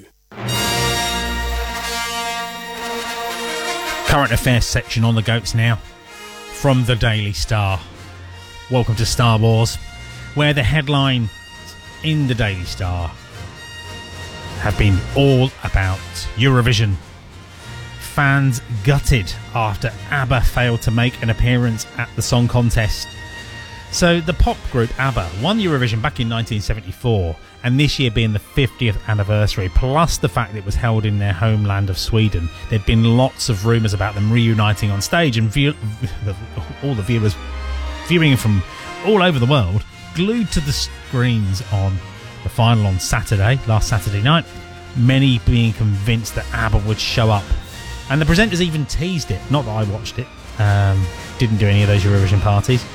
S10: Current affairs section on the Goats now from the Daily Star. Welcome to Star Wars, where the headline in the Daily Star have been all about Eurovision. Fans gutted after ABBA failed to make an appearance at the song contest. So the pop group ABBA won Eurovision back in nineteen seventy-four, and this year being the fiftieth anniversary, plus the fact that it was held in their homeland of Sweden, there'd been lots of rumours about them reuniting on stage, and view- all the viewers viewing from all over the world glued to the screens on the final on Saturday, last Saturday night, many being convinced that ABBA would show up. And the presenters even teased it, not that I watched it, um, didn't do any of those Eurovision parties.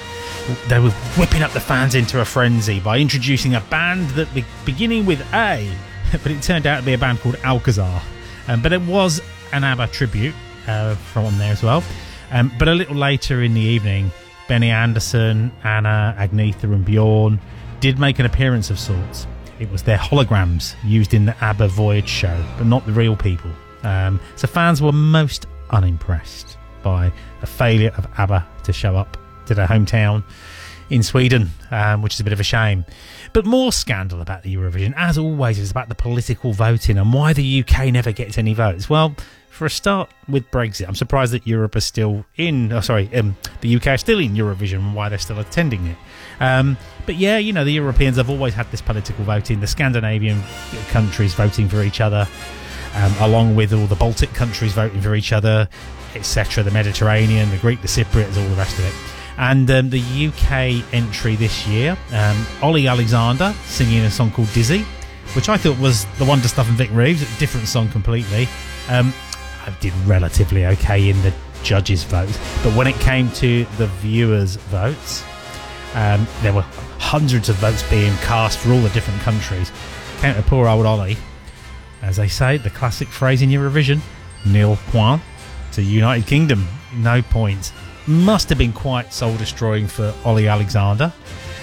S10: they were whipping up the fans into a frenzy by introducing a band that be- beginning with A, but it turned out to be a band called Alcazar. Um, but it was an ABBA tribute uh, from there as well. Um, but a little later in the evening, Benny Andersson, Anna, Agnetha and Bjorn did make an appearance of sorts. It was their holograms used in the ABBA Voyage show, but not the real people. Um, so fans were most unimpressed by the failure of ABBA to show up to their hometown in Sweden, um, which is a bit of a shame. But more scandal about the Eurovision, as always, is about the political voting and why the U K never gets any votes. Well, for a start with Brexit, I'm surprised that Europe is still in, oh sorry, um, the U K is still in Eurovision and why they're still attending it. Um, but yeah, you know, the Europeans have always had this political voting, the Scandinavian countries voting for each other, um, along with all the Baltic countries voting for each other, et cetera, the Mediterranean, the Greek, the Cypriots, all the rest of it. And um, the U K entry this year, um, Ollie Alexander singing a song called Dizzy, which I thought was the Wonder Stuff and Vic Reeves, a different song completely. Um, I did relatively okay in the judges' votes, but when it came to the viewers' votes, um, there were hundreds of votes being cast for all the different countries. Came to poor old Ollie, as they say, the classic phrase in Eurovision, nil point to United Kingdom, no points. Must have been quite soul-destroying for Ollie Alexander.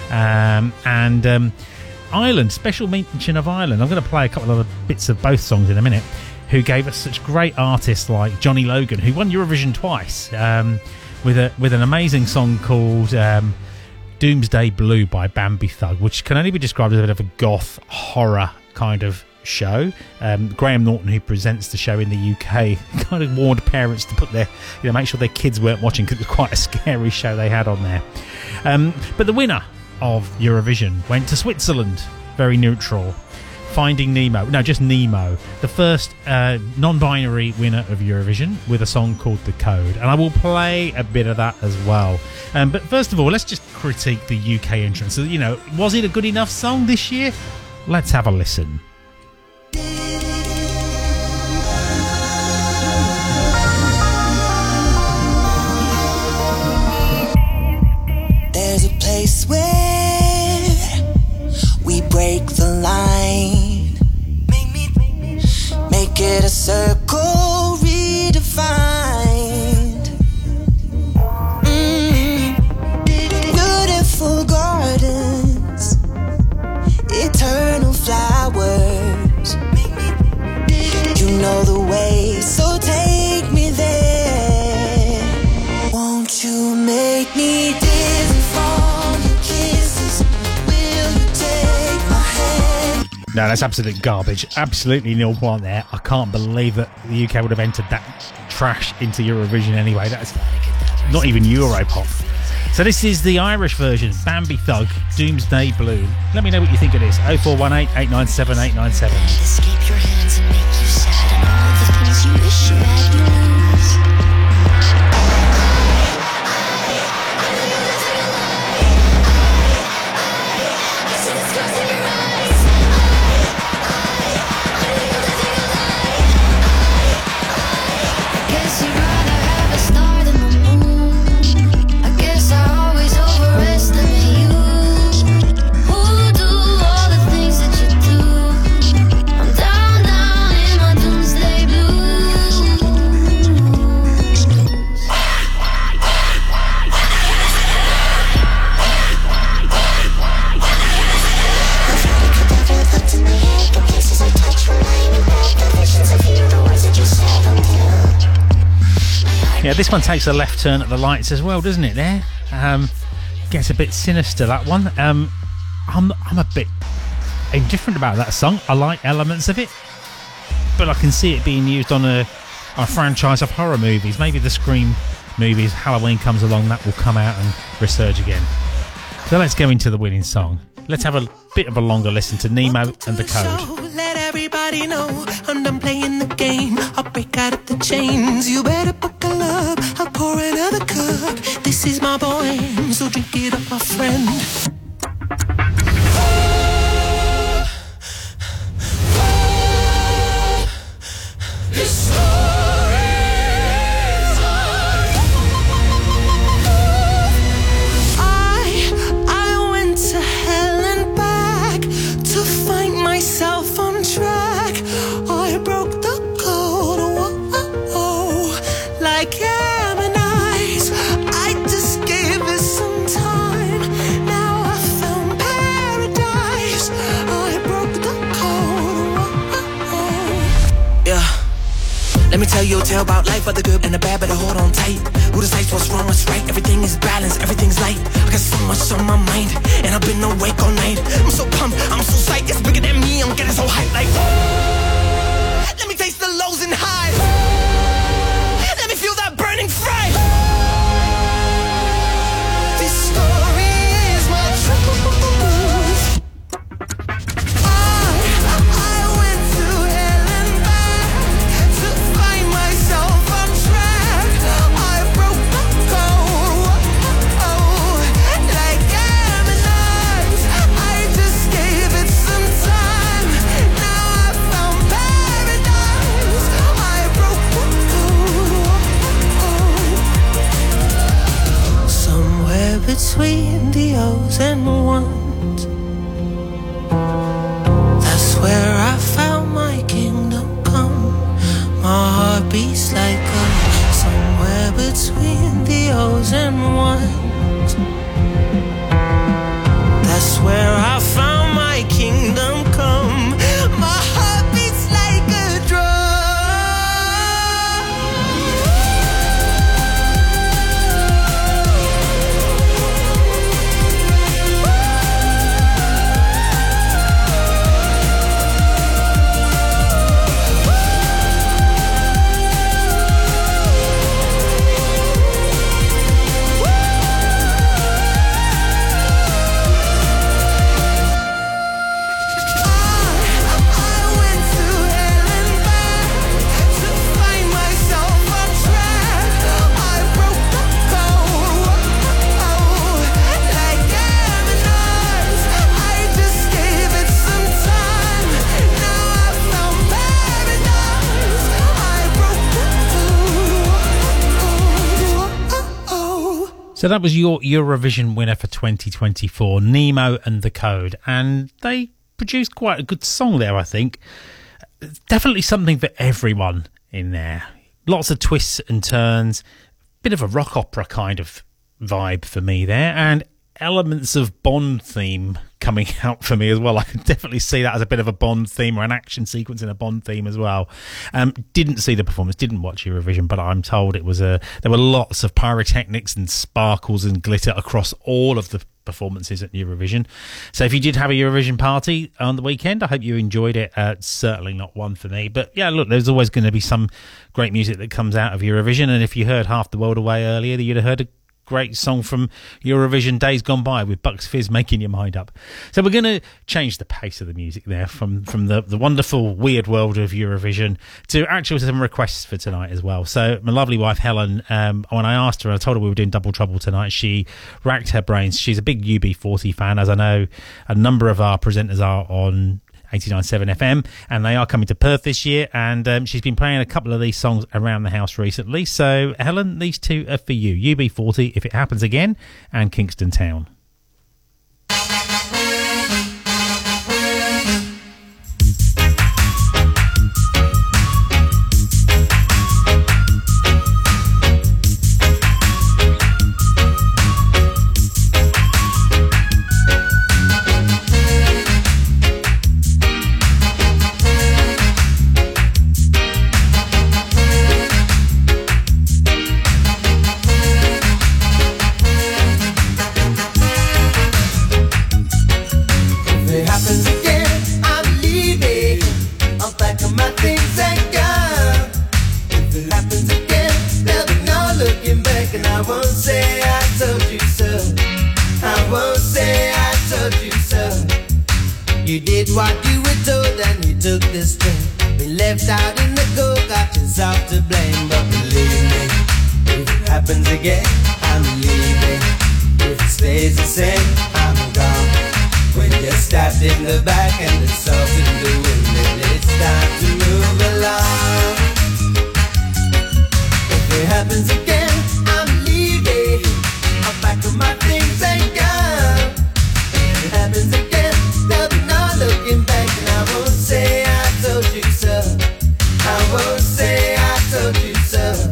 S10: Um, and um, Ireland, special mention of Ireland. I'm going to play a couple of bits of both songs in a minute, who gave us such great artists like Johnny Logan, who won Eurovision twice, um, with a with an amazing song called um, Doomsday Blue by Bambi Thug, which can only be described as a bit of a goth horror kind of show. Um, Graham Norton, who presents the show in the U K, kind of warned parents to put their, you know, make sure their kids weren't watching because it was quite a scary show they had on there. Um, but the winner of Eurovision went to Switzerland, very neutral. Finding Nemo, no, just Nemo, the first uh, non-binary winner of Eurovision with a song called The Code, and I will play a bit of that as well. Um, but first of all, let's just critique the U K entrance. So, you know, was it a good enough song this year? Let's have a listen.
S21: There's a place where we break the line. Make it a circle redefined. Mm. Beautiful gardens, eternal flowers. You know the way, so take me there. Won't you make me dizzy from your kisses? Will you take my hand?
S10: No, that's absolute garbage. Absolutely nil point there. I can't believe that the U K would have entered that trash into Eurovision anyway. That's not even Europop. So this is the Irish version, Bambi Thug, Doomsday Blue. Let me know what you think of this. oh four one eight, eight nine seven, eight nine seven.
S21: Escape your hands and make you sad, and all the things you wish you had, you lose.
S10: Yeah, this one takes a left turn at the lights as well, doesn't it? There, um, gets a bit sinister, that one. Um, I'm I'm a bit indifferent about that song. I like elements of it, but I can see it being used on a, a franchise of horror movies. Maybe the Scream movies, Halloween comes along, that will come out and resurge again. So let's go into the winning song. Let's have a bit of a longer listen to Nemo and The Code.
S21: Let everybody know I'm done playing the game. I'll break out of the chains. You better buckle up. I'll pour another cup. This is my bohem, so drink it up, my friend. I
S1: tell your tale about life, but the good and the bad, better hold on tight. Who decides what's wrong, what's right? Everything is balanced, everything's light. I got so much on my mind, and I've been awake all night. I'm so pumped, I'm so psyched, it's bigger than me, I'm getting so hyped like oh, let me taste the lows and highs. Let me feel that burning fire. This story is my truth. Between the O's and ones, that's where I found my kingdom come. My heart beats like a somewhere between the O's and ones. That's where I found my kingdom come. My heart beats like a drum.
S10: So that was your Eurovision winner for twenty twenty-four, Nemo and the Code, and they produced quite a good song there, I think. Definitely something for everyone in there. Lots of twists and turns, bit of a rock opera kind of vibe for me there, and elements of Bond theme coming out for me as well. I can definitely see that as a bit of a Bond theme or an action sequence in a Bond theme as well. Um, didn't see the performance, didn't watch Eurovision, but I'm told it was a there were lots of pyrotechnics and sparkles and glitter across all of the performances at Eurovision. So if you did have a Eurovision party on the weekend, I hope you enjoyed it. Uh, certainly not one for me, but yeah, look, there's always going to be some great music that comes out of Eurovision, and if you heard Half the World Away earlier, you'd have heard a great song from Eurovision Days Gone By with Bucks Fizz, Making Your Mind Up. So we're going to change the pace of the music there from, from the, the wonderful, weird world of Eurovision to actually some requests for tonight as well. So my lovely wife, Helen, um, when I asked her, I told her we were doing Double Trouble tonight, she racked her brains. She's a big U B forty fan, as I know a number of our presenters are on eighty-nine point seven F M, and they are coming to Perth this year, and um, she's been playing a couple of these songs around the house recently. So Helen, these two are for you: U B forty, If It Happens Again, and Kingston Town.
S21: You did what you were told and you took the strain. Been left out in the cold, got yourself to blame. But believe me, if it happens again, I'm leaving. If it stays the same, I'm gone. When you're stabbed in the back and it's salt in the wind, then it's time to move along. If it happens again, I'm leaving. I'll pack up my things and go. If it happens again, there'll be no looking back, and I won't say I told you so. I won't say I told you so.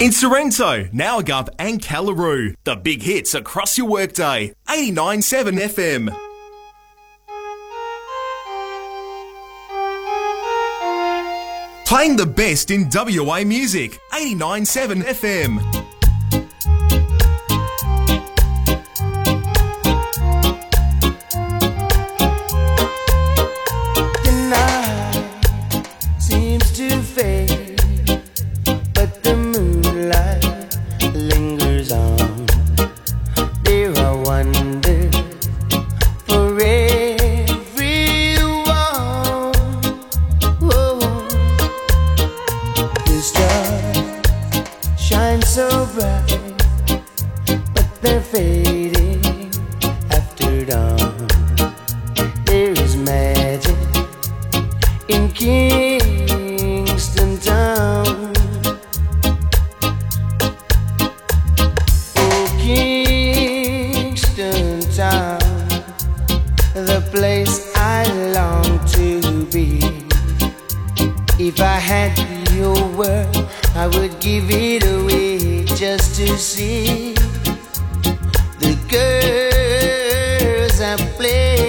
S6: In Sorrento, Nowagup and Callaroo, the big hits across your workday. eighty-nine point seven F M. Playing the best in W A music. eighty-nine point seven F M.
S21: The night seems to fade, but the moonlight lingers on. There are wonders for everyone. Oh, the stars shine so bright, but they're fading after dawn. There is magic in Kingston town. Oh, Kingston town, the place I long to be. If I had your word, I would give it away just to see the girls I play.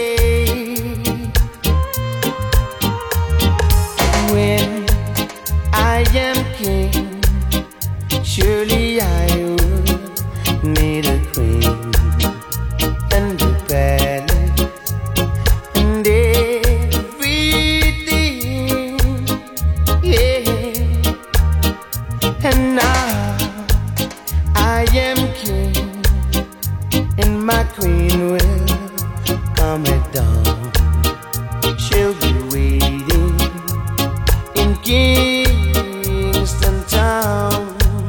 S21: When I am king, surely I would need a queen and a palace and everything, yeah. And now I am king, and my queen will come at dawn. She'll be waiting in Kingston town.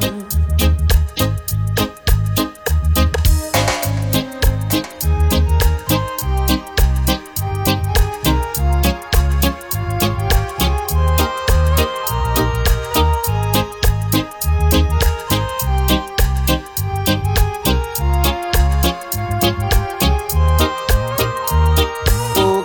S21: Oh,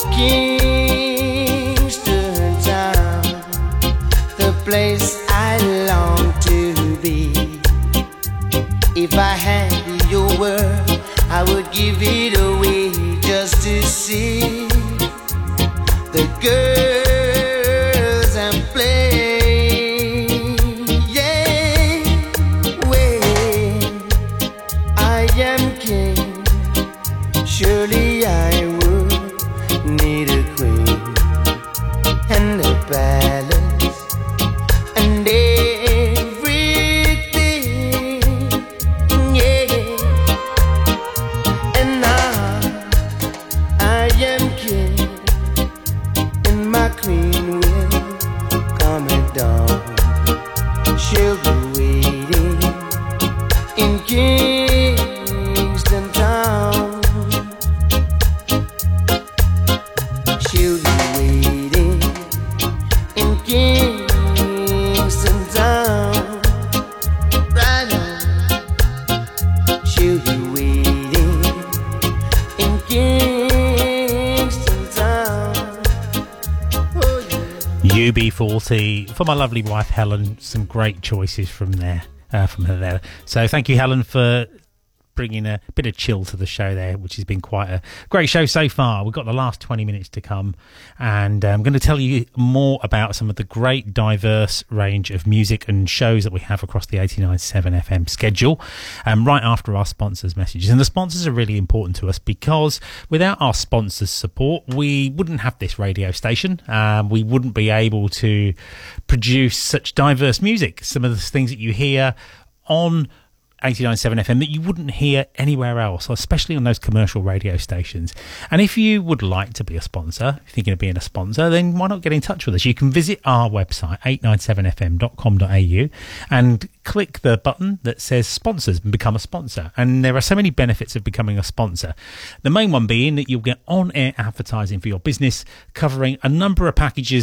S21: Kingston town, the place I long to be. If I had your word, I would give it away just to see the girls and play. Yeah, when I am king, surely I would need a queen and a palace and everything, yeah. And now I am king, and my queen will come at dawn. She'll be waiting in Kingston town. She'll be waiting in Kingston town. Right on. She'll be waiting in Kingston town. Oh, yeah.
S10: U B forty for my lovely wife Helen. Some great choices from there, uh, from her there. So thank you, Helen, for bringing a bit of chill to the show there, which has been quite a great show so far. We've got the last twenty minutes to come, and I'm going to tell you more about some of the great diverse range of music and shows that we have across the eighty-nine point seven F M schedule, um, right after our sponsors' messages. And the sponsors are really important to us because without our sponsors' support, we wouldn't have this radio station. Um, we wouldn't be able to produce such diverse music. Some of the things that you hear on eighty-nine point seven F M that you wouldn't hear anywhere else, especially on those commercial radio stations. And if you would like to be a sponsor, if you're thinking of being a sponsor, then why not get in touch with us? You can visit our website, eight nine seven f m dot com dot a u, and click the button that says sponsors and become a sponsor. And there are so many benefits of becoming a sponsor. The main one being that you'll get on-air advertising for your business, covering a number of packages that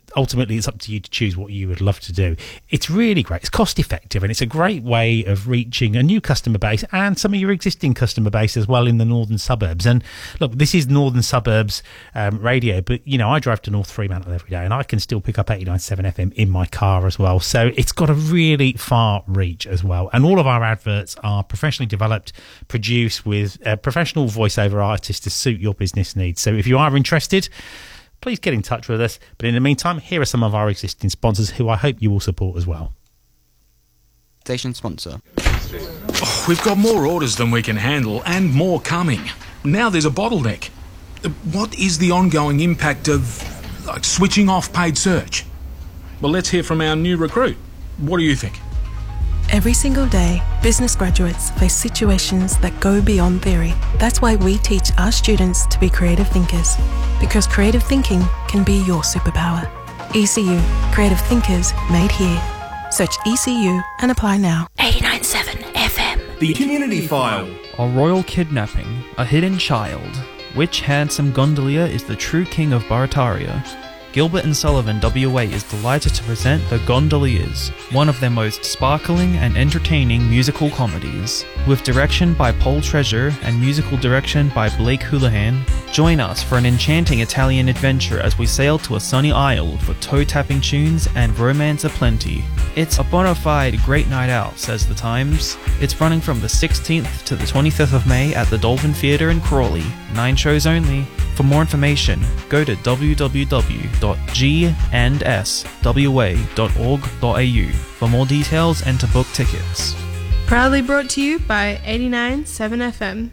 S10: ultimately it's up to you to choose what you would love to do. It's really great. It's cost effective, and it's a great way of reaching a new customer base and some of your existing customer base as well in the northern suburbs. And look, this is northern suburbs um, radio, but you know, I drive to North Fremantle every day and I can still pick up eighty-nine point seven F M in my car as well. So it's got a really far reach as well. And all of our adverts are professionally developed, produced with uh, professional voiceover artists to suit your business needs. So if you are interested, please get in touch with us. But in the meantime, here are some of our existing sponsors who I hope you will support as well.
S14: Station sponsor.
S16: Oh, we've got more orders than we can handle and more coming. Now there's a bottleneck. What is the ongoing impact of like switching off paid search? Well, let's hear from our new recruit. What do you think?
S17: Every single day, business graduates face situations that go beyond theory. That's why we teach our students to be creative thinkers. Because creative thinking can be your superpower. E C U, Creative Thinkers Made Here. Search E C U and apply now.
S18: eighty-nine point seven F M.
S6: The Community File.
S7: A royal kidnapping, a hidden child. Which handsome gondolier is the true king of Barataria? Gilbert and Sullivan W A is delighted to present The Gondoliers, one of their most sparkling and entertaining musical comedies. With direction by Paul Treasure and musical direction by Blake Houlihan, join us for an enchanting Italian adventure as we sail to a sunny isle for toe-tapping tunes and romance aplenty. It's a bona fide great night out, says The Times. It's running from the sixteenth to the twenty-fifth of May at the Dolphin Theatre in Crawley. Nine shows only. For more information, go to w w w dot g and s w a dot org dot a u for more details and to book tickets.
S8: Proudly brought to you by eighty-nine point seven F M.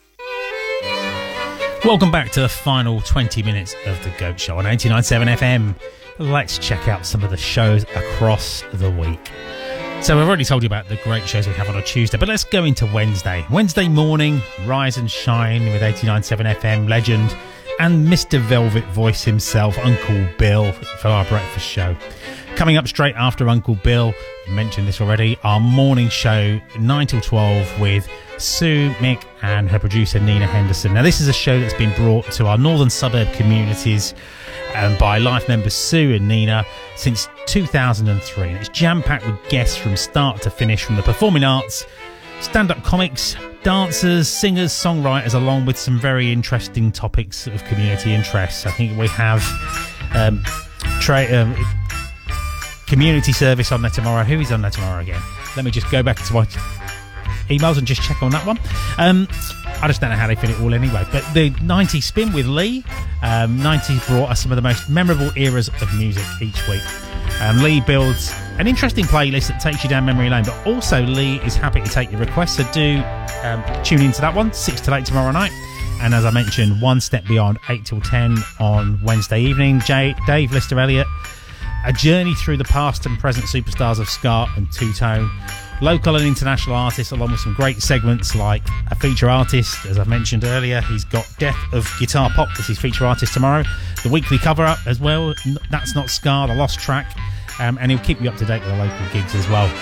S10: Welcome back to the final twenty minutes of The Goat Show on eighty-nine point seven F M. Let's check out some of the shows across the week. So I've already told you about the great shows we have on a Tuesday, but let's go into Wednesday. Wednesday morning, Rise and Shine with eighty-nine point seven F M legend and Mister Velvet Voice himself, Uncle Bill, for our breakfast show. Coming up straight after Uncle Bill, I mentioned this already, our morning show, nine till twelve, with Sue, Mick and her producer Nina Henderson. Now this is a show that's been brought to our northern suburb communities um, by life members Sue and Nina since two thousand three. And it's jam-packed with guests from start to finish, from the performing arts, stand-up comics, dancers, singers, songwriters, along with some very interesting topics of community interest. I think we have um, tra- um, community service on there tomorrow. Who is on there tomorrow again? Let me just go back to my emails and just check on that one. Um, I just don't know how they fit it all anyway. But the nineties spin with Lee. Um, nineties brought us some of the most memorable eras of music each week. Um, Lee builds an interesting playlist that takes you down memory lane, but also Lee is happy to take your requests, so do um, tune into that one, six till eight tomorrow night. And as I mentioned, One Step Beyond, eight till ten on Wednesday evening. Jay, Dave Lister Elliott, a journey through the past and present superstars of ska and two-tone. Local and international artists, along with some great segments like a feature artist, as I mentioned earlier. He's got Death of Guitar Pop as his feature artist tomorrow. The weekly cover-up as well, That's Not Ska, the Lost Track. Um, and he'll keep you up to date with the local gigs as well.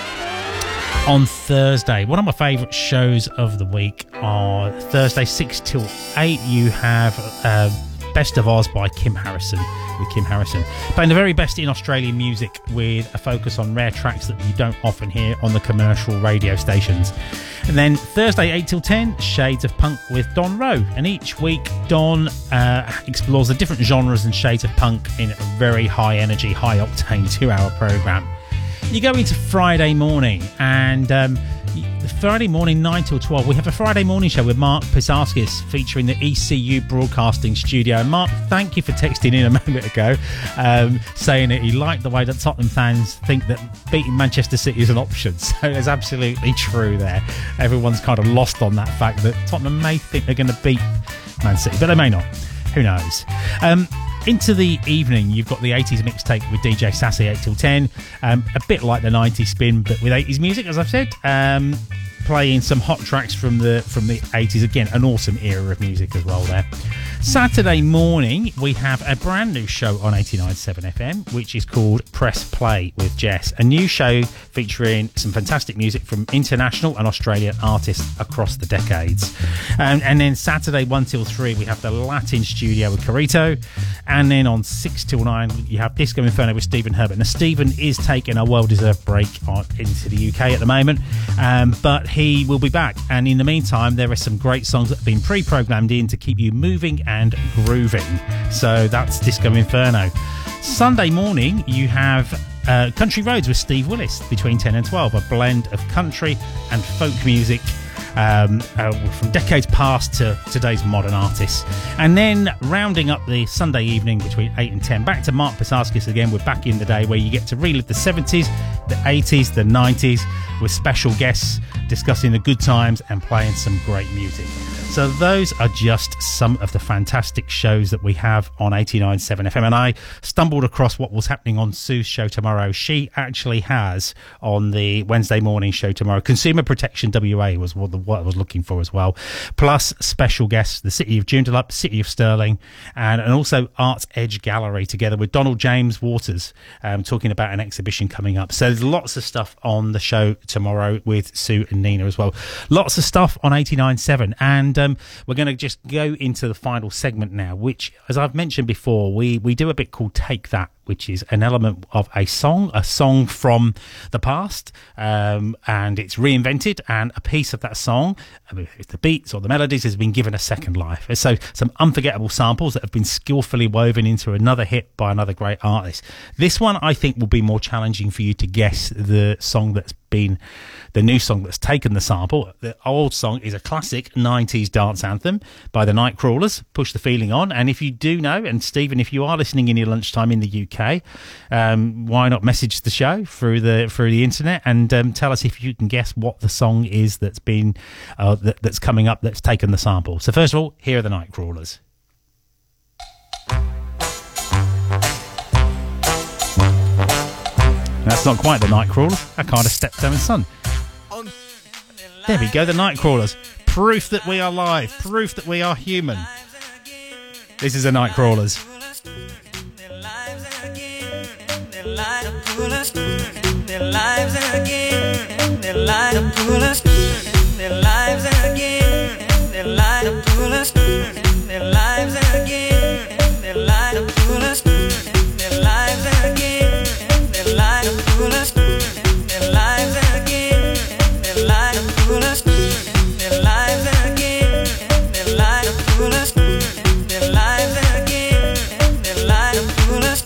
S10: On Thursday, one of my favourite shows of the week, on Thursday six till eight, you have uh, Best of Oz by Kim Harrison, with Kim Harrison, playing the very best in Australian music with a focus on rare tracks that you don't often hear on the commercial radio stations. And then Thursday eight till ten, Shades of Punk with Don Rowe. And each week, Don uh, explores the different genres and shades of punk in a very high energy, high octane two hour programme. You go into Friday morning, and um, Friday morning, nine till twelve, we have a Friday morning show with Mark Pisarskis featuring the E C U Broadcasting Studio. And Mark, thank you for texting in a moment ago, um, saying that he liked the way that Tottenham fans think that beating Manchester City is an option. So it's absolutely true there. Everyone's kind of lost on that fact that Tottenham may think they're going to beat Man City, but they may not. Who knows? Um, into the evening, you've got the eighties mixtape with D J Sassy, eight till ten. Um, a bit like the nineties spin, but with eighties music, as I've said. Um, playing some hot tracks from the from the eighties. Again, an awesome era of music as well there. Saturday morning, we have a brand new show on eighty-nine point seven F M, which is called Press Play with Jess. A new show featuring some fantastic music from international and Australian artists across the decades. Um, and then Saturday, one till three, we have the Latin Studio with Carito. And then on six till nine, you have Disco Inferno with Stephen Herbert. Now, Stephen is taking a well-deserved break on, into the U K at the moment, um, but he will be back. And in the meantime, there are some great songs that have been pre-programmed in to keep you moving and grooving. So that's Disco Inferno. Sunday morning, you have uh, Country Roads with Steve Willis between ten and twelve, a blend of country and folk music um, uh, from decades past to today's modern artists. And then rounding up the Sunday evening between eight and ten, back to Mark Pisarskis again. We're back in the day where you get to relive the seventies, the eighties, the nineties with special guests discussing the good times and playing some great music. So those are just some of the fantastic shows that we have on eighty-nine point seven F M. And I stumbled across what was happening on Sue's show tomorrow. She actually has on the Wednesday morning show tomorrow, Consumer Protection W A was what, the, what I was looking for as well. Plus special guests, the City of Joondalup, City of Stirling, and, and also Arts Edge Gallery together with Donald James Waters um, talking about an exhibition coming up. So there's lots of stuff on the show tomorrow with Sue and Nina as well. Lots of stuff on eighty-nine point seven. And Um, we're going to just go into the final segment now, which, as I've mentioned before, we, we do a bit called Take That, which is an element of a song, a song from the past, um, and it's reinvented, and a piece of that song, if the beats or the melodies, has been given a second life. So some unforgettable samples that have been skillfully woven into another hit by another great artist. This one, I think, will be more challenging for you to guess the song that's been the new song that's taken the sample. The old song is a classic nineties dance anthem by the Nightcrawlers, Push the Feeling On. And if you do know, and Stephen, if you are listening in your lunchtime in the U K, um, why not message the show through the through the internet and um, tell us if you can guess what the song is that's been uh, that, that's coming up that's taken the sample. So first of all, here are the Nightcrawlers. That's not quite the Nightcrawlers. I kind of stepped down in the sun. There we go, the Nightcrawlers. Proof that we are live. Proof that we are human. This is the Nightcrawlers.
S21: Their lives again. Their lives again. Their lives again. Their lives again. Their lives again. Their lives again. Their lives again. Their lives again. Their lives again. Their lives again. Their lives again. Their lives again. Their lives again. Their lives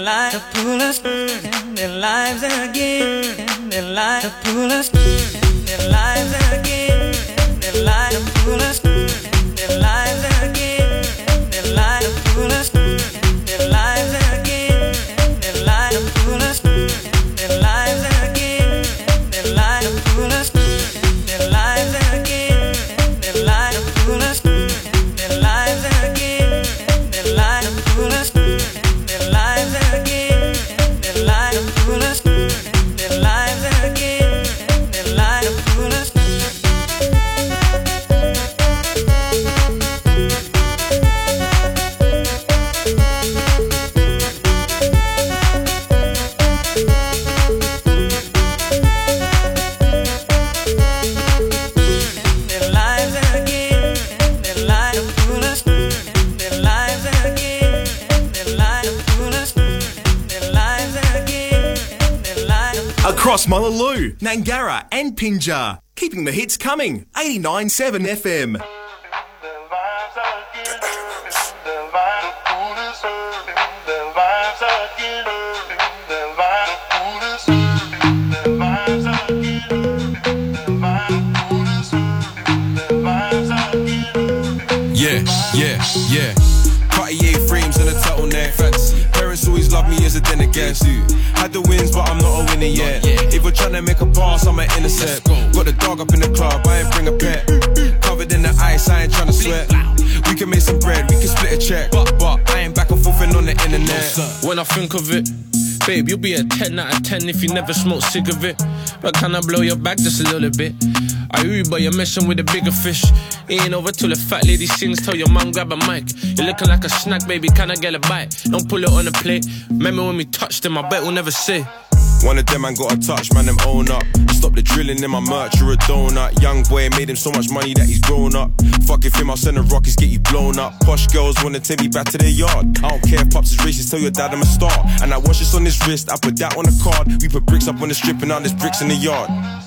S21: life to pull us in their lives again, their life to pull us in their lives again, their life to pull us in their lives again, their life to pull us in their lives again, their life to pull us in their lives again, their life to pull us in their lives again, their life to pull us in their lives again, their life to pull us in their lives again, their life to pull us in their lives again, their life to pull us.
S6: Across Mullaloo, Nangara and Pinjar, keeping the hits coming. eighty-nine point seven F M.
S9: Yeah, yeah, yeah. Cartier frames and a turtleneck. Fancy. Parents always love me as a dinner guest. Had the wins, but I'm not a winner yet. If we're trying to make a pass, I'm an intercept. Got the dog up in the club, I ain't bring a pet. Covered in the ice, I ain't trying to sweat. We can make some bread, we can split a check. But, but I ain't back and forth on the internet.
S15: When I think of it, babe, you'll be a ten out of ten if you never smoke cigarette. But can I blow your back just a little bit? I Uber, you're messing with a bigger fish. It ain't over till the fat lady sings. Tell your mum grab a mic. You're looking like a snack, baby, can I get a bite? Don't pull it on the plate. Remember when we touched them, I bet we'll never say.
S9: One of them man got a touch, man, them own up. Stop the drilling in my merch, you're a donut. Young boy made him so much money that he's grown up. Fuck if him, I'll send the rockets, get you blown up. Posh girls wanna take me back to their yard. I don't care if pops is racist, tell your dad I'm a star. And I watch this on his wrist, I put that on the card. We put bricks up on the strip and now there's bricks in the yard.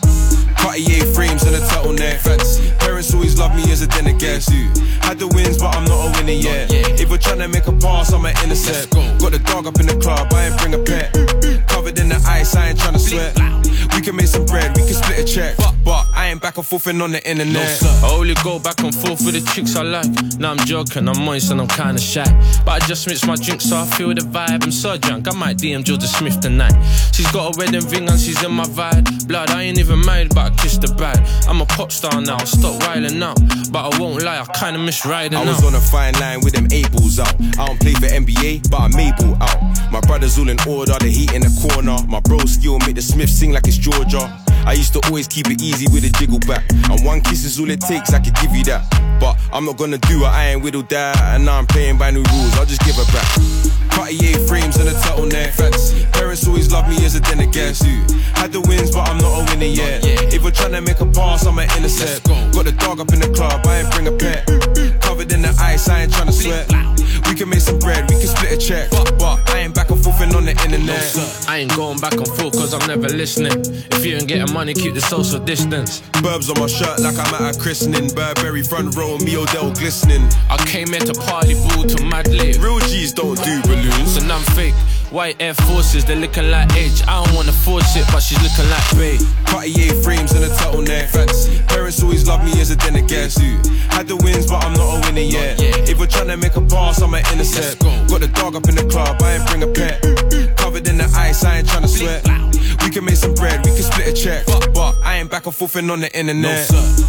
S9: Cartier frames and a turtleneck. Fancy. Parents always love me as a dinner guest. Had the wins, but I'm not a winner yet. If we're trying to make a pass, I'm an intercept. Got the dog up in the club, I ain't bring a pet. Covered in the ice, I ain't trying to sweat. We can make some bread, we can split a check. But I ain't back and forth on the internet.
S15: No, I only go back and forth with the chicks I like. Now I'm joking, I'm moist and I'm kinda shy. But I just mix my drink so I feel the vibe. I'm so drunk, I might D M Jordan Smith tonight. She's got a wedding ring and she's in my vibe. Blood, I ain't even married, but I kissed the bride. I'm a pop star now, stop riling out. But I won't lie, I kinda miss riding out.
S9: I was on a fine line with them eight balls out. I don't play for N B A, but I'm able out. My brothers all in order, the heat in the corner. My bro skill make the Smith sing like it's Georgia. I used to always keep it easy with a jiggle back. And one kiss is all it takes, I could give you that. But I'm not gonna do it, I ain't whittled that. And now I'm playing by new rules, I'll just give her back. Cartier frames and a turtleneck. Fancy. Parents always love me as a dinner guest. Had the wins, but I'm not a winner yet. If we're trying to make a pass, I'm an intercept. Got the dog up in the club, I ain't bring a pet. Covered in the ice, I ain't trying to sweat. We can make some bread, we can split a check. But, but I ain't back and forth on the internet.
S15: I ain't going back and forth cause I'm never listening. If you ain't getting money, keep the social distance.
S9: Burbs on my shirt like I'm at a christening. Burberry front row, me Odell glistening.
S15: I came here to party, boo, to mad late.
S9: Real G's don't do balloons.
S15: And I'm fake. White Air Forces, they're looking like Edge. I don't wanna force it, but she's looking like Bae.
S9: Cartier frames and a turtleneck. Fancy. Parents always love me as a dinner guest. Had the wins, but I'm not a winner yet. If we're trying to make a pass, I'm an intercept. Got the dog up in the club, I ain't bring a pet. Covered in the ice, I ain't trying to sweat. We can make some bread, we can split a check. But I ain't back and forth on the internet. No, sir.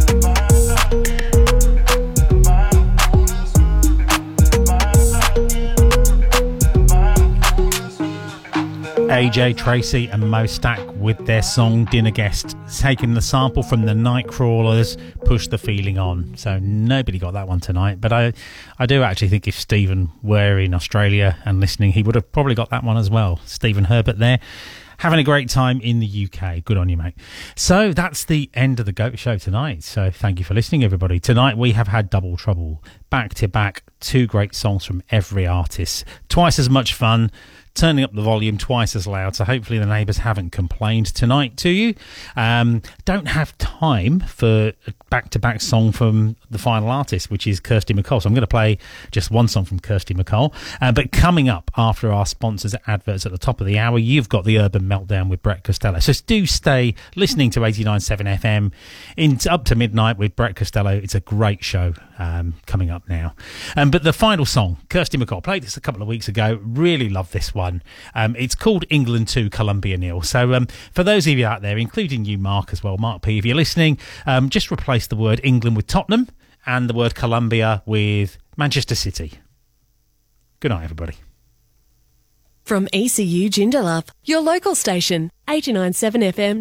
S10: A J Tracy and Mo Stack with their song Dinner Guest, taking the sample from the Nightcrawlers, Push the Feeling On. So nobody got that one tonight, but I, I do actually think if Stephen were in Australia and listening, he would have probably got that one as well. Stephen Herbert there, having a great time in the U K. Good on you, mate. So that's the end of the Goat Show tonight. So thank you for listening, everybody. Tonight we have had Double Trouble, back to back, two great songs from every artist. Twice as much fun. turning up the volume twice as loud, so hopefully the neighbours haven't complained tonight to you. Um, don't have time for a back-to-back song from the final artist, which is Kirsty MacColl, so I'm going to play just one song from Kirsty MacColl. Uh, but coming up after our sponsors' adverts at the top of the hour, you've got the Urban Meltdown with Brett Costello. So do stay listening to eighty-nine point seven F M in, up to midnight with Brett Costello. It's a great show um, coming up now. Um, but the final song, Kirsty MacColl, played this a couple of weeks ago. Really love this one. Um, it's called England two, Colombia nil. So um, for those of you out there, including you, Mark, as well, Mark P, if you're listening, um, just replace the word England with Tottenham and the word Colombia with Manchester City. Good night, everybody.
S11: From E C U Joondalup, your local station, eighty-nine point seven F M.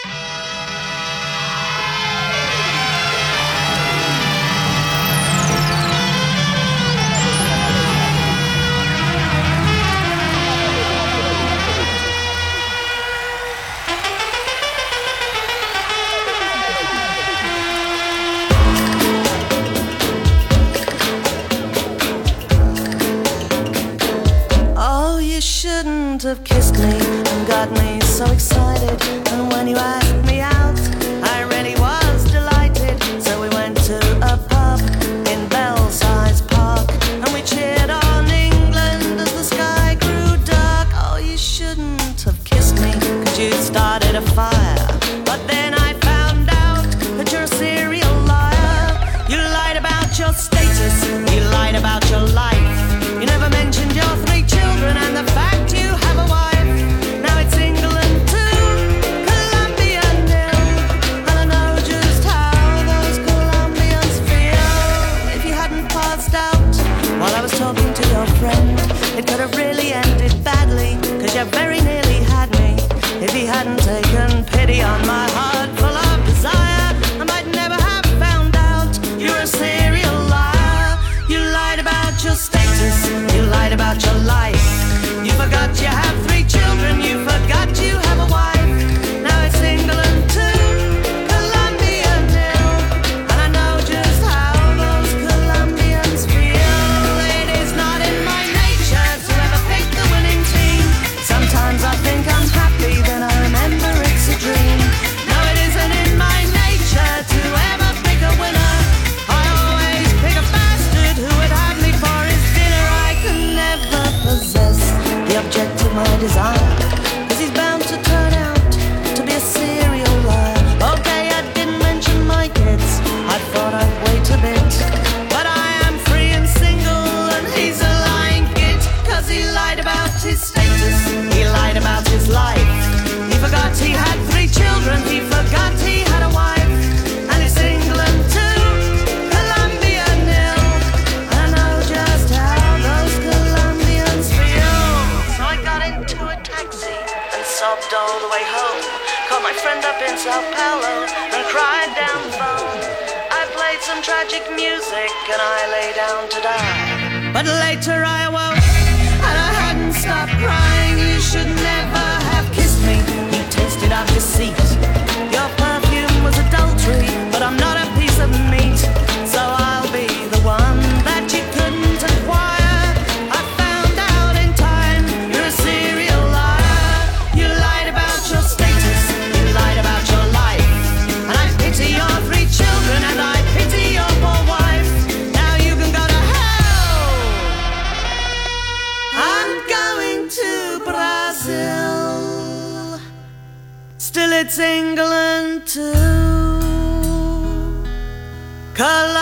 S21: Shouldn't have kissed me and got me so excited. And when you asked me out, I really was delighted. So we went to a pub in Belsize Park and we cheered on England as the sky grew dark. Oh, you shouldn't have kissed me, 'cause you started a fire. But then I found out that you're a serial liar. You lied about your status, you lied about your life. You never mentioned your three children and the fact you have a wife. Now it's England two, Colombia nil. And I know just how those Colombians feel. If you hadn't passed out while I was talking to your friend, it could have really ended badly, 'cause you very nearly had me. If he hadn't taken pity on my heart full of desire, I might never have found out you're a serial liar. You lied about your status, you lied about your life. You forgot you have three children, you forgot you have a wife. Now it's England two, Colombia nil. And I know just how those Colombians feel. It is not in my nature to ever pick the winning team. Sometimes I think I'm happy, then I remember it's a dream. No, it isn't in my nature to ever pick a winner. I always pick a bastard who would have me for his dinner. I can never possess the object of my desire, 'cause he's bound to turn out to be a serial liar. Okay, I didn't mention my kids, I thought I'd wait a bit. But I am free and single and he's a lying git, 'cause he lied about his status, he lied about his life. He forgot he had three children, he forgot he had a wife. And it's England two, Colombia nil. I know just how those Colombians feel. So I got into a taxi and sobbed all the way home. Called my friend up in Sao Paulo and cried down the phone. I played some tragic music and I lay down to die. But later I awoke and I hadn't stopped crying. You should never have kissed me, you tasted of deceit. Your perfume was adultery, but I'm not a piece of meat. So I'll be the one that you couldn't acquire. I found out in time you're a serial liar. You lied about your status, you lied about your life. And I pity your three children and I pity your poor wife. Now you can go to hell. I'm going to Brazil. Still it's England too. Colombia